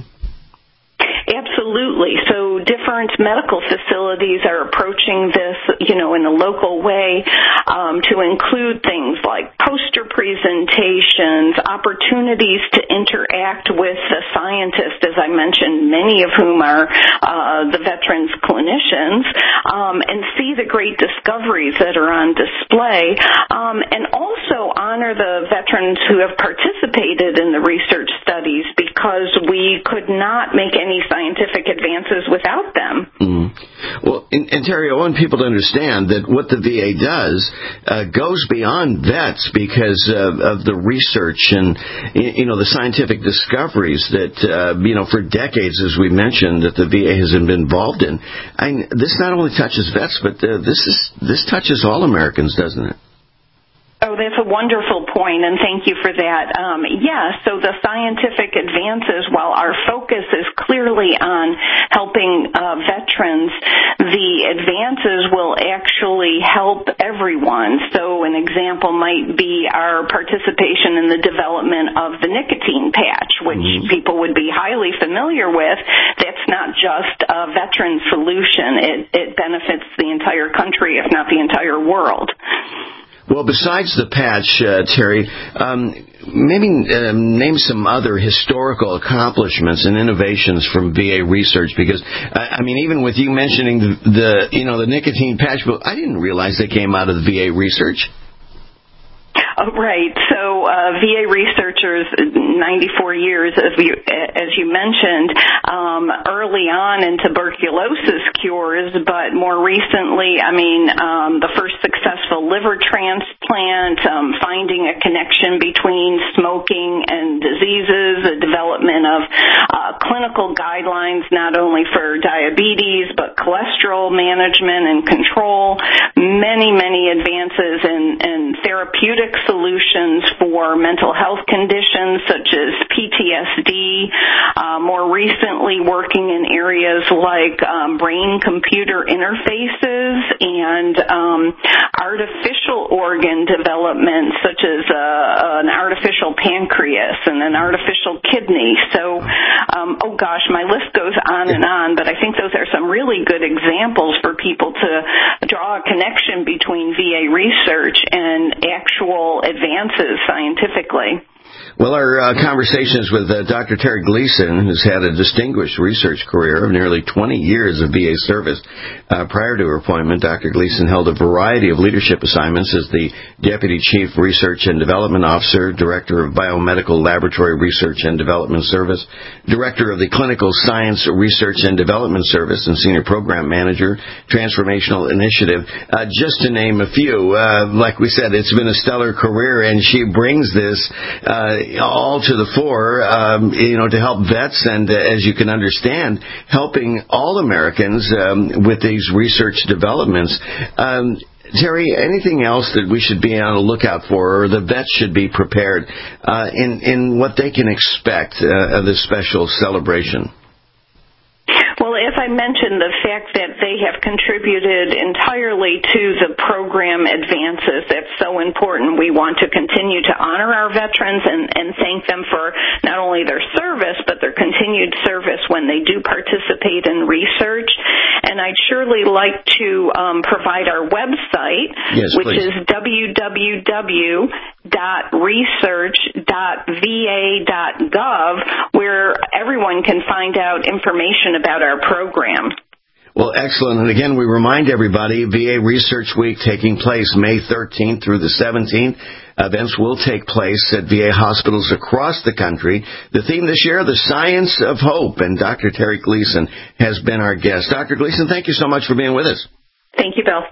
Absolutely. So different medical facilities are approaching this, you know, in a local way um, to include things like poster presentations, opportunities to interact with the scientists, as I mentioned, many of whom are uh, the veterans' clinicians, um, and see the great discoveries that are on display, um, and also honor the veterans who have participated in the research studies, because we could not make any scientific advances without them. Mm. Well, and, and Terry, I want people to understand that what the V A does uh, goes beyond vets because of, of the research and, you know, the scientific discoveries that, uh, you know, for decades, as we mentioned, that the V A has been involved in. I, this not only touches vets, but uh, this is this touches all Americans, doesn't it? Oh, that's a wonderful point, and thank you for that. Um, yes, so the scientific advances, while our focus is clearly on helping uh, veterans, the advances will actually help everyone. So an example might be our participation in the development of the nicotine patch, which mm-hmm. people would be highly familiar with. That's not just a veteran solution. It, it benefits the entire country, if not the entire world. Well, besides the patch, uh, Terry, um, maybe uh, name some other historical accomplishments and innovations from V A research, because, uh, I mean, even with you mentioning the, the, you know, the nicotine patch, but I didn't realize they came out of the V A research. Oh, right. So uh, uh, V A researchers, ninety-four years, as you, as you mentioned, um, early on in tuberculosis cures, but more recently, I mean, um, the first successful liver transplant, um, finding a connection between smoking and diseases, the development of uh, clinical guidelines not only for diabetes but cholesterol management and control, many, many advances in, in therapeutic solutions for mental health conditions such as P T S D, uh, more recently working in areas like um, brain-computer interfaces and um, artificial organ development such as uh, an artificial pancreas and an artificial kidney. So, um, oh gosh, my list goes on and on, but I think those are some really good examples for people to draw a connection between V A research and actual advances scientifically. Well, our uh, conversations with uh, Doctor Terry Gleason, who's had a distinguished research career of nearly twenty years of V A service. Uh, prior to her appointment, Doctor Gleason held a variety of leadership assignments as the Deputy Chief Research and Development Officer, Director of Biomedical Laboratory Research and Development Service, Director of the Clinical Science Research and Development Service, and Senior Program Manager, Transformational Initiative, uh, just to name a few. Uh, like we said, it's been a stellar career, and she brings this uh, all to the fore, um, you know, to help vets and, uh, as you can understand, helping all Americans um, with these research developments. Um, Terry, anything else that we should be on the lookout for, or the vets should be prepared uh, in, in what they can expect uh, of this special celebration? Well, as I mentioned, the fact that they have contributed entirely to the program advances, that's so important. We want to continue to honor our veterans and, and thank them for not only their service, but their continued service when they do participate in research. And I'd surely like to um, provide our website, yes, which please. is w w w dot research dot v a dot gov, where everyone can find out information about our program. Well, excellent. And again, we remind everybody, V A Research Week taking place May thirteenth through the seventeenth. Events will take place at V A hospitals across the country. The theme this year, the science of hope, and Doctor Terry Gleason has been our guest. Doctor Gleason, thank you so much for being with us. Thank you, Bill.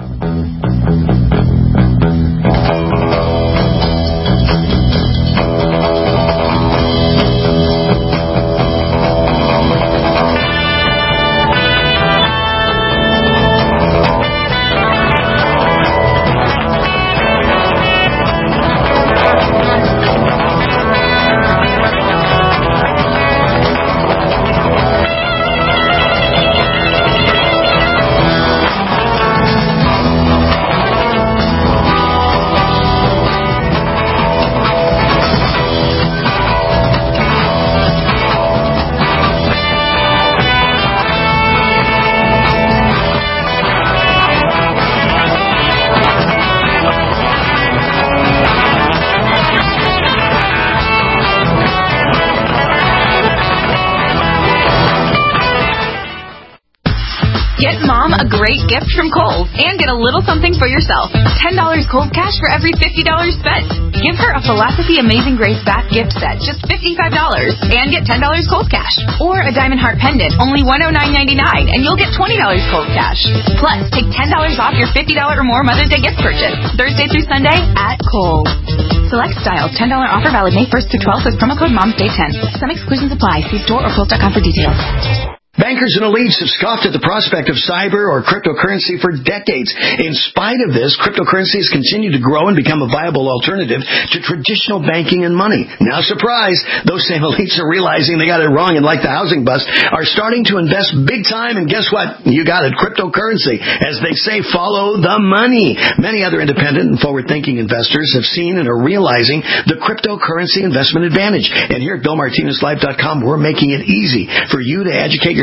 Great gift from Kohl's and get a little something for yourself. ten dollars Kohl's cash for every fifty dollars spent. Give her a Philosophy Amazing Grace bath gift set, just fifty-five dollars, and get ten dollars Kohl's cash. Or a Diamond Heart pendant, only one hundred nine ninety-nine, and you'll get twenty dollars Kohl's cash. Plus, take ten dollars off your fifty dollars or more Mother's Day gift purchase, Thursday through Sunday at Kohl's. Select styles, ten dollars offer valid May first through twelfth with promo code MOMSDAY ten. Some exclusions apply. See store or Kohl's dot com for details. Bankers and elites have scoffed at the prospect of cyber or cryptocurrency for decades. In spite of this, cryptocurrencies continue to grow and become a viable alternative to traditional banking and money. Now, surprise, those same elites are realizing they got it wrong and, like the housing bust, are starting to invest big time. And guess what? You got it, cryptocurrency. As they say, follow the money. Many other independent and forward-thinking investors have seen and are realizing the cryptocurrency investment advantage. And here at Bill Martinez Live dot com, we're making it easy for you to educate yourself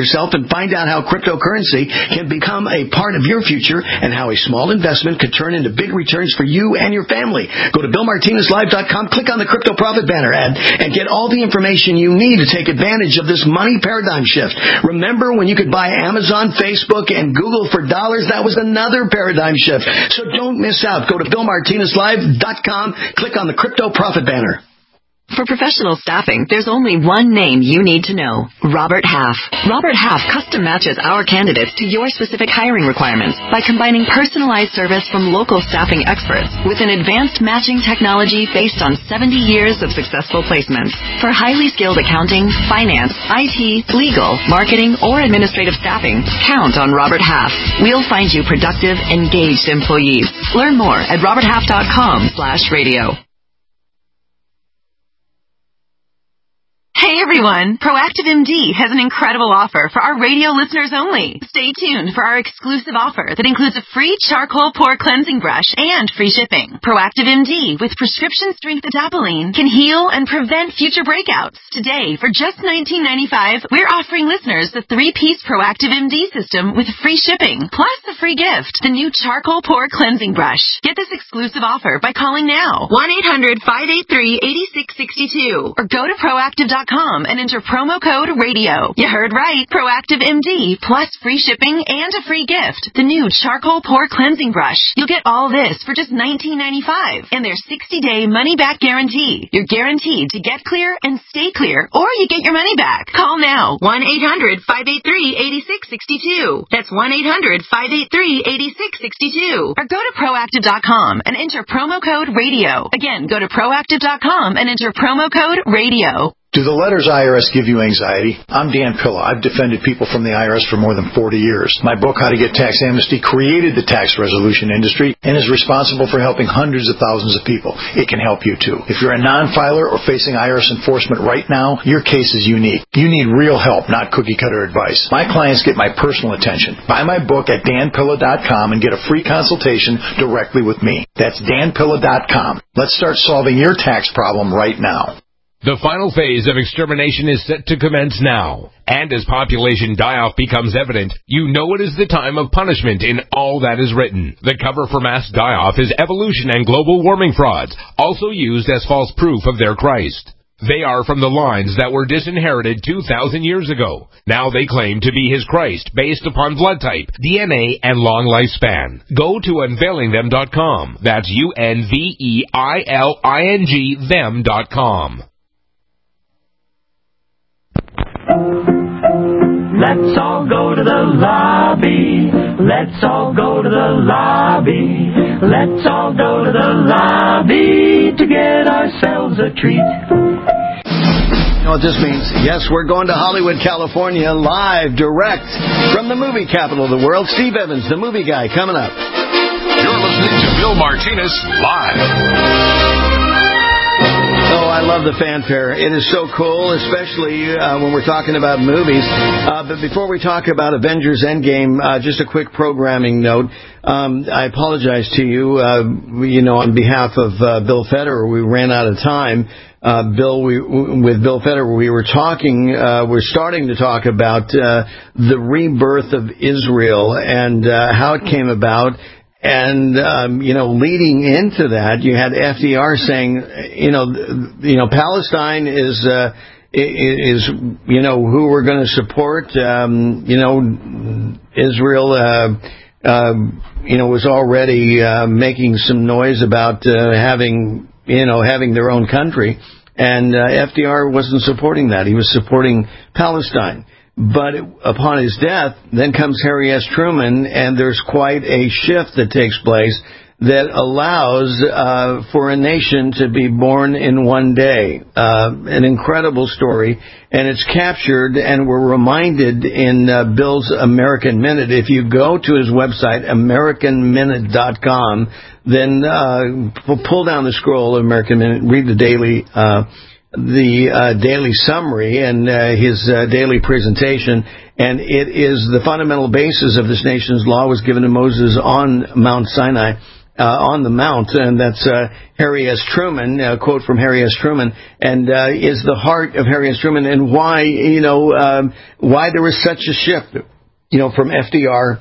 yourself and find out how cryptocurrency can become a part of your future and how a small investment could turn into big returns for you and your family. Go to Bill Martinez Live dot com, click on the Crypto Profit banner ad, and get all the information you need to take advantage of this money paradigm shift. Remember when you could buy Amazon, Facebook, and Google for dollars? That was another paradigm shift. So don't miss out. Go to Bill Martinez Live dot com, click on the Crypto Profit banner. For professional staffing, there's only one name you need to know. Robert Half. Robert Half custom matches our candidates to your specific hiring requirements by combining personalized service from local staffing experts with an advanced matching technology based on seventy years of successful placements. For highly skilled accounting, finance, I T, legal, marketing, or administrative staffing, count on Robert Half. We'll find you productive, engaged employees. Learn more at robert half dot com slash radio. Hey everyone, Proactive M D has an incredible offer for our radio listeners only. Stay tuned for our exclusive offer that includes a free charcoal pore cleansing brush and free shipping. Proactive M D with prescription strength adapalene can heal and prevent future breakouts. Today, for just nineteen ninety-five dollars, we're offering listeners the three-piece Proactive M D system with free shipping, plus a free gift, the new charcoal pore cleansing brush. Get this exclusive offer by calling now, one eight hundred, five eight three, eight six six two, or go to proactive dot com and enter promo code radio. You heard right. Proactive M D plus free shipping and a free gift. The new charcoal pore cleansing brush. You'll get all this for just nineteen ninety-five dollars and their sixty-day money-back guarantee. You're guaranteed to get clear and stay clear, or you get your money back. Call now. one eight hundred, five eight three, eight six six two. That's one eight hundred, five eight three, eight six six two. Or go to proactive dot com and enter promo code radio. Again, go to proactive dot com and enter promo code radio. Do the letters I R S give you anxiety? I'm Dan Pilla. I've defended people from the I R S for more than forty years. My book, How to Get Tax Amnesty, created the tax resolution industry and is responsible for helping hundreds of thousands of people. It can help you too. If you're a non-filer or facing I R S enforcement right now, your case is unique. You need real help, not cookie-cutter advice. My clients get my personal attention. Buy my book at dan pilla dot com and get a free consultation directly with me. That's dan pilla dot com. Let's start solving your tax problem right now. The final phase of extermination is set to commence now. And as population die-off becomes evident, you know it is the time of punishment in all that is written. The cover for mass die-off is evolution and global warming frauds, also used as false proof of their Christ. They are from the lines that were disinherited two thousand years ago. Now they claim to be his Christ based upon blood type, D N A, and long lifespan. Go to unveiling them dot com. That's U N V E I L I N G them dot com. Let's all go to the lobby. Let's all go to the lobby. Let's all go to the lobby to get ourselves a treat. You know what this means? Yes, we're going to Hollywood, California, live, direct from the movie capital of the world. Steve Evans, the movie guy, coming up. You're listening to Bill Martinez Live. Oh, I love the fanfare. It is so cool, especially uh, when we're talking about movies. Uh, but before we talk about Avengers Endgame, uh, just a quick programming note. Um, I apologize to you, uh, you know, on behalf of uh, Bill Federer. We ran out of time. Uh, Bill, we, with Bill Federer, we were talking, uh, we're starting to talk about uh, the rebirth of Israel and uh, how it came about. And, um, you know, leading into that, you had F D R saying, you know, you know, Palestine is, uh, is, you know, who we're going to support. Um, you know, Israel, uh, uh, you know, was already, uh, making some noise about, uh, having, you know, having their own country. And, uh, F D R wasn't supporting that. He was supporting Palestine. But upon his death, then comes Harry S. Truman, and there's quite a shift that takes place that allows uh, for a nation to be born in one day. Uh, an incredible story, and it's captured, and we're reminded in uh, Bill's American Minute. If you go to his website, american minute dot com, then uh, pull down the scroll of American Minute, read the daily uh the uh, daily summary and uh, his uh, daily presentation, and it is the fundamental basis of this nation's law was given to Moses on Mount Sinai, uh, on the Mount, and that's uh, Harry S. Truman, a quote from Harry S. Truman, and uh, is the heart of Harry S. Truman, and why, you know, um, why there was such a shift, you know, from F D R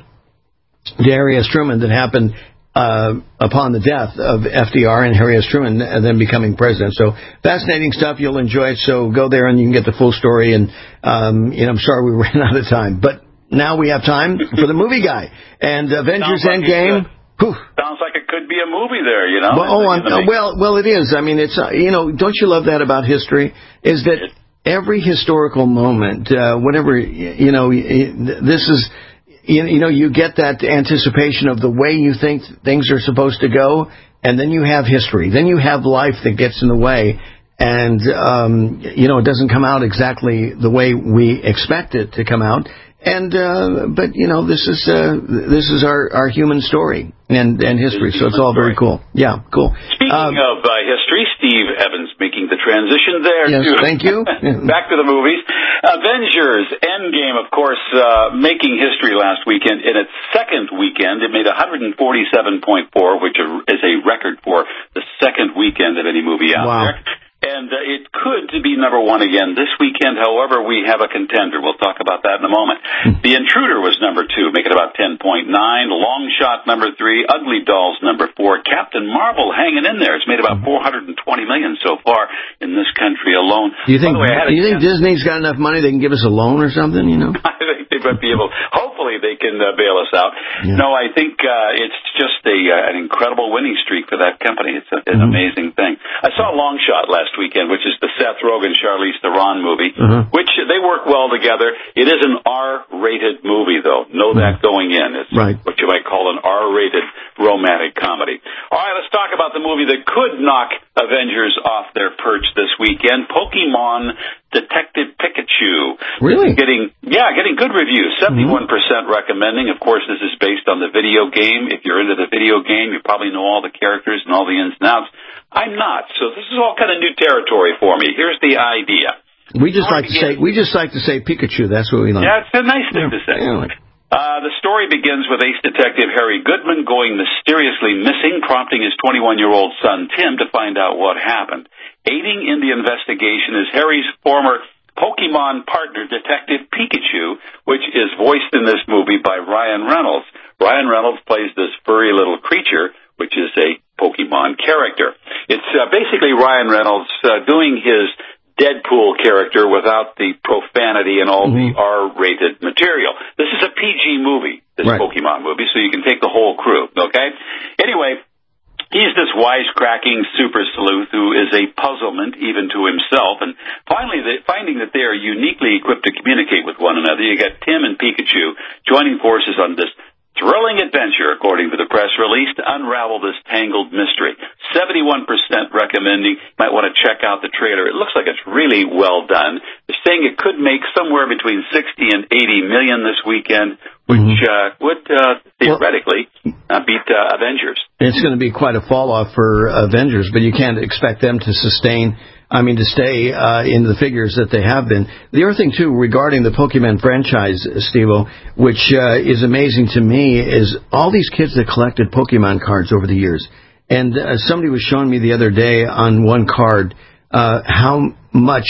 to Harry S. Truman that happened uh, upon the death of F D R and Harry S. Truman, and then becoming president. So fascinating stuff. You'll enjoy it. So go there and you can get the full story. And um, you know, I'm sorry we ran out of time, but now we have time for the movie guy and Avengers like Endgame. Whew. Sounds like it could be a movie there, you know. Well, oh, I'm, uh, well, well, it is. I mean, it's uh, you know, don't you love that about history? Is that every historical moment, uh, whatever you know, this is. You know, you get that anticipation of the way you think things are supposed to go, and then you have history. Then you have life that gets in the way, and, um, you know, it doesn't come out exactly the way we expect it to come out. And, uh, but, you know, this is, uh, this is our, our human story and, and history, so it's all very cool. Yeah, cool. Speaking um, of uh, history, Steve Evans making the transition there. Yes, too. Thank you. Back to the movies. Avengers Endgame, of course, uh, making history last weekend. In its second weekend, it made one hundred forty-seven point four, which is a record for the second weekend of any movie out wow. there. And uh, it could be number one again this weekend. However, we have a contender. We'll talk about that in a moment. The Intruder was number two, making about ten point nine. Long Shot number three. Ugly Dolls number four. Captain Marvel hanging in there. It's made about four hundred twenty million dollars so far in this country alone. Do you think? Way, do you think Disney's got enough money they can give us a loan or something? You know. I think they might be able. Hopefully, they can uh, bail us out. Yeah. No, I think uh, it's just a uh, an incredible winning streak for that company. It's a, an mm-hmm. amazing thing. I saw Long Shot last weekend, which is the Seth Rogen, Charlize Theron movie, uh-huh. which they work well together. It is an R-rated movie, though. Know that going in. It's right. what you might call an R-rated romantic comedy. All right, let's talk about the movie that could knock Avengers off their perch this weekend, Pokemon Detective Pikachu. Really? Getting, yeah, getting good reviews. seventy-one percent mm-hmm. recommending. Of course, this is based on the video game. If you're into the video game, you probably know all the characters and all the ins and outs. I'm not, so this is all kind of new territory for me. Here's the idea. We just like to say we just like to say Pikachu. That's what we like. Yeah, it's a nice thing yeah. to say. Yeah. Uh, the story begins with ace detective Harry Goodman going mysteriously missing, prompting his twenty-one-year-old son Tim to find out what happened. Aiding in the investigation is Harry's former Pokemon partner, Detective Pikachu, which is voiced in this movie by Ryan Reynolds. Ryan Reynolds plays this furry little creature, which is a Pokemon character. It's uh, basically Ryan Reynolds uh, doing his Deadpool character without the profanity and all mm-hmm. the R-rated material. This is a P G movie, this right. Pokemon movie, so you can take the whole crew, okay? Anyway, he's this wisecracking super sleuth who is a puzzlement even to himself, and finally the, finding that they are uniquely equipped to communicate with one another, you got Tim and Pikachu joining forces on this thrilling adventure, according to the press release, to unravel this tangled mystery. seventy-one percent recommending. Might want to check out the trailer. It looks like it's really well done. They're saying it could make somewhere between sixty and eighty million this weekend, which mm-hmm. uh, would uh, theoretically well, uh, beat uh, Avengers. It's going to be quite a fall off for Avengers, but you can't expect them to sustain. I mean, to stay uh, in the figures that they have been. The other thing, too, regarding the Pokemon franchise, Steve-O, which uh, is amazing to me, is all these kids that collected Pokemon cards over the years. And uh, somebody was showing me the other day on one card uh, how much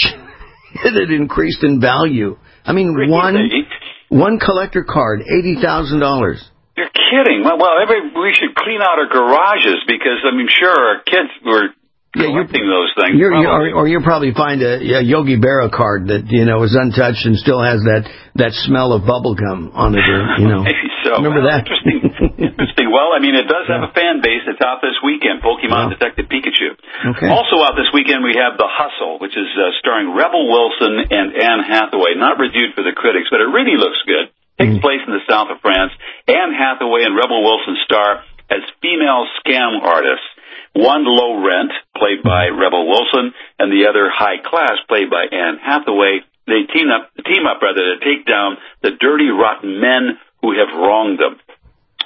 it had increased in value. I mean, one one collector card, eighty thousand dollars. You're kidding. Well, well every, we should clean out our garages because, I mean, sure, our kids were... Yeah, you're, those things. You're, you're, or, or you'll probably find a, a Yogi Berra card that, you know, is untouched and still has that, that smell of bubble gum on it, or, you know. Maybe so. Remember well, that? Interesting. Interesting. Well, I mean, it does have yeah. a fan base. It's out this weekend, Pokemon wow. Detective Pikachu. Okay. Also out this weekend, we have The Hustle, which is uh, starring Rebel Wilson and Anne Hathaway. Not reviewed for the critics, but it really looks good. Takes mm. place in the south of France. Anne Hathaway and Rebel Wilson star as female scam artists. One low rent, played by Rebel Wilson, and the other high class, played by Anne Hathaway. They team up, team up rather, to take down the dirty, rotten men who have wronged them.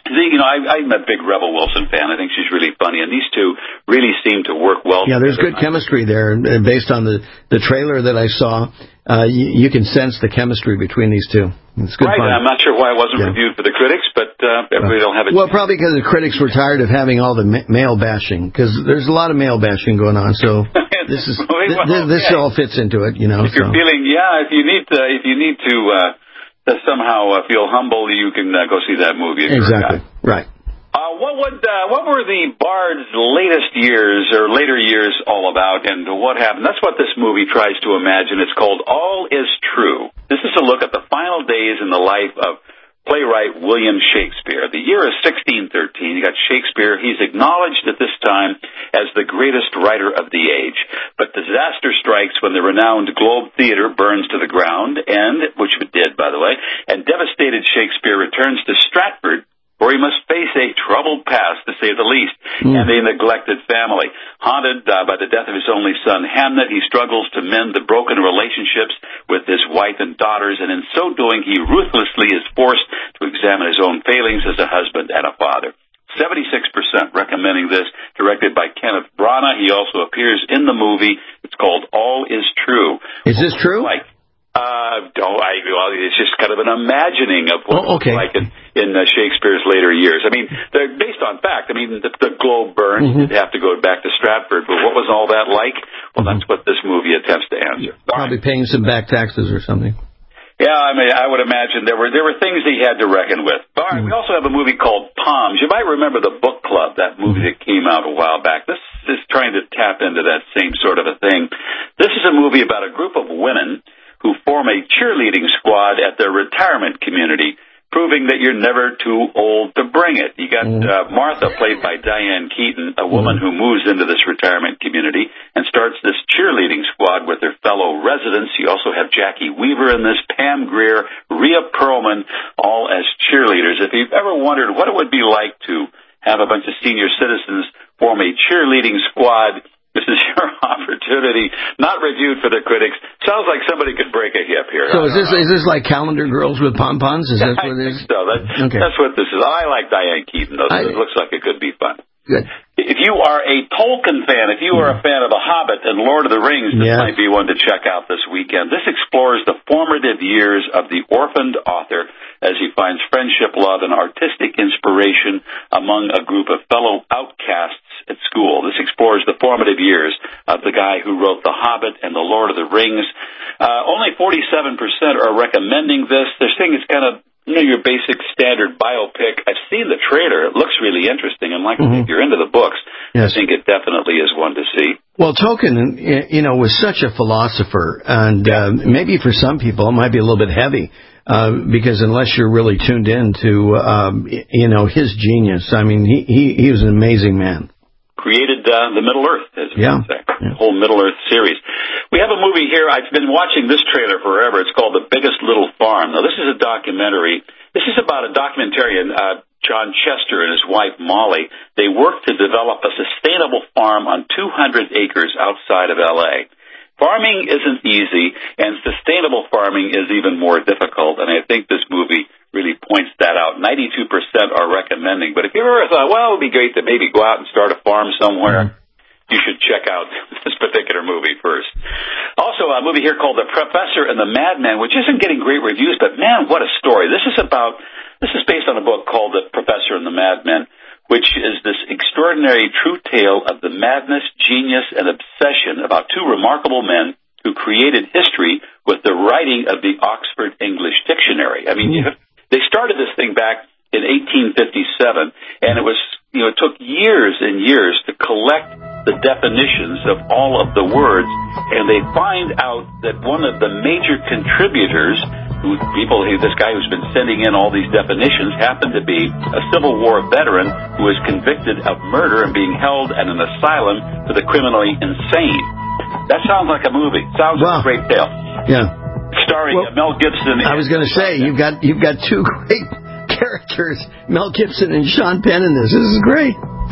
You know, I, I'm a big Rebel Wilson fan. I think she's really funny, and these two really seem to work well. Yeah, there's good chemistry there, and based on the, the trailer that I saw, uh, you, you can sense the chemistry between these two. It's good right, fun. And I'm not sure why it wasn't yeah. reviewed for the critics, but uh, everybody don't have it. Well, probably because the critics were tired of having all the ma- male bashing, because there's a lot of male bashing going on. So this is well, th- this okay. all fits into it, you know. If you're so. feeling, yeah, if you need to, if you need to uh, to somehow uh, feel humble, you can uh, go see that movie. Exactly. Right. Uh, what would uh, what were the Bard's latest years or later years all about, and what happened? That's what this movie tries to imagine. It's called All Is True. This is a look at the final days in the life of playwright William Shakespeare. The year is sixteen thirteen. You got Shakespeare. He's acknowledged at this time as the greatest writer of the age. But disaster strikes when the renowned Globe Theatre burns to the ground, and which it did, by the way, and devastated Shakespeare returns to Stratford, where he must face a troubled past, to say the least, mm. and a neglected family. Haunted uh, by the death of his only son, Hamnet, he struggles to mend the broken relationships with his wife and daughters, and in so doing, he ruthlessly is forced to examine his own failings as a husband and a father. seventy-six percent recommending this, directed by Kenneth Branagh. He also appears in the movie. It's called All Is True. Is this true? Like, Uh, oh, I, well, it's just kind of an imagining of what oh, okay. it was like in, in uh, Shakespeare's later years. I mean, they're based on fact. I mean, the, the globe burned. Mm-hmm. You'd have to go back to Stratford, but what was all that like? Well, mm-hmm. that's what this movie attempts to answer. Probably paying some back taxes or something. Yeah, I mean, I would imagine there were there were things he had to reckon with. All right, mm-hmm. we also have a movie called Palms. You might remember the Book Club, that movie mm-hmm. that came out a while back. This is trying to tap into that same sort of a thing. This is a movie about a group of women who form a cheerleading squad at their retirement community, proving that you're never too old to bring it. You got uh, Martha, played by Diane Keaton, a woman who moves into this retirement community and starts this cheerleading squad with her fellow residents. You also have Jackie Weaver in this, Pam Grier, Rhea Perlman, all as cheerleaders. If you've ever wondered what it would be like to have a bunch of senior citizens form a cheerleading squad, this is your opportunity. Not reviewed for the critics. Sounds like somebody could break a hip here. So is this know. is this like Calendar Girls with pom-poms? Is that what it is? I think so. That, okay. That's what this is. I like Diane Keaton, though. So I, it looks like it could be fun. Good. If you are a Tolkien fan, if you are a fan of The Hobbit and Lord of the Rings, this yeah. might be one to check out this weekend. This explores the formative years of the orphaned author as he finds friendship, love, and artistic inspiration among a group of fellow outcasts at school. This explores the formative years of the guy who wrote The Hobbit and The Lord of the Rings. Uh, only forty-seven percent are recommending this. They're saying it's kind of, you know, your basic standard biopic. I've seen the trailer. It looks really interesting. And like mm-hmm. if you're into the books, yes. I think it definitely is one to see. Well, Tolkien, you know, was such a philosopher. And uh, maybe for some people it might be a little bit heavy. Uh, because unless you're really tuned in to, um, you know, his genius, I mean, he, he, he was an amazing man. Created uh, the Middle Earth, as we yeah. say, yeah. the whole Middle Earth series. We have a movie here. I've been watching this trailer forever. It's called The Biggest Little Farm. Now, this is a documentary. This is about a documentarian, uh, John Chester and his wife, Molly. They worked to develop a sustainable farm on two hundred acres outside of L A Farming isn't easy, and sustainable farming is even more difficult, and I think this movie really points that out. ninety-two percent are recommending, but if you ever thought, well, it would be great to maybe go out and start a farm somewhere, mm-hmm. you should check out this particular movie first. Also, a movie here called The Professor and the Madman, which isn't getting great reviews, but man, what a story. This is about, this is based on a book called The Professor and the Madman, which is this extraordinary true tale of the madness, genius, and obsession about two remarkable men who created history with the writing of the Oxford English Dictionary. I mean, mm. they started this thing back in eighteen fifty-seven, and it was, you know, it took years and years to collect the definitions of all of the words, and they find out that one of the major contributors, who people, this guy who's been sending in all these definitions, happened to be a Civil War veteran who was convicted of murder and being held at an asylum for the criminally insane. That sounds like a movie. Sounds wow. like a great tale. Yeah. Starring well, Mel Gibson. I was going to say, you've got you've got two great characters, Mel Gibson and Sean Penn in this. This is great.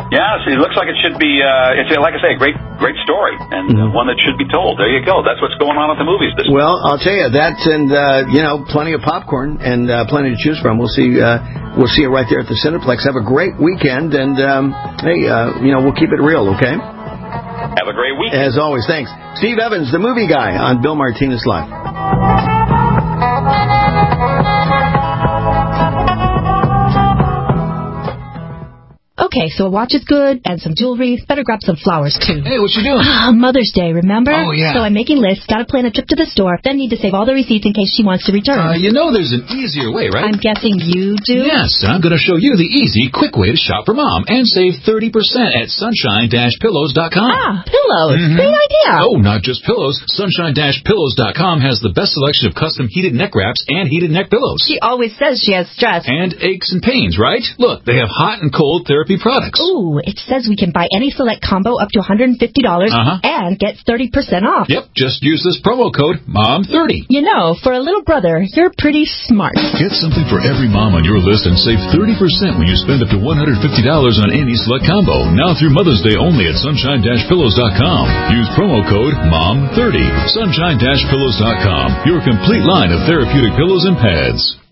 Yeah, so it looks like it should be, uh, it's, like I say, a great, great story, and Mm-hmm. uh, one that should be told. There you go. That's what's going on at the movies this week. Well, I'll tell you, that and, uh, you know, plenty of popcorn and uh, plenty to choose from. We'll see uh, we'll see you right there at the Cineplex. Have a great weekend, and, um, hey, uh, you know, we'll keep it real, okay? Have a great week. As always, thanks. Steve Evans, the movie guy, on Bill Martinez Live. Okay, so a watch is good, and some jewelry. Better grab some flowers, too. Hey, what you doing? Ah, Mother's Day, remember? Oh, yeah. So I'm making lists, gotta plan a trip to the store, then need to save all the receipts in case she wants to return. Uh, you know there's an easier way, right? I'm guessing you do? Yes, I'm going to show you the easy, quick way to shop for Mom and save thirty percent at sunshine dash pillows dot com. Ah, pillows. Mm-hmm. Great idea. Oh, not just pillows. sunshine dash pillows dot com has the best selection of custom heated neck wraps and heated neck pillows. She always says she has stress. And aches and pains, right? Look, they have hot and cold therapy products. Ooh, it says we can buy any select combo up to one hundred fifty dollars uh-huh. and get thirty percent off. Yep, just use this promo code mom thirty. You know, for a little brother, you're pretty smart. Get something for every mom on your list and save thirty percent when you spend up to one hundred fifty dollars on any select combo. Now through Mother's Day only at sunshine dash pillows dot com. Use promo code mom thirty. sunshine dash pillows dot com. Your complete line of therapeutic pillows and pads.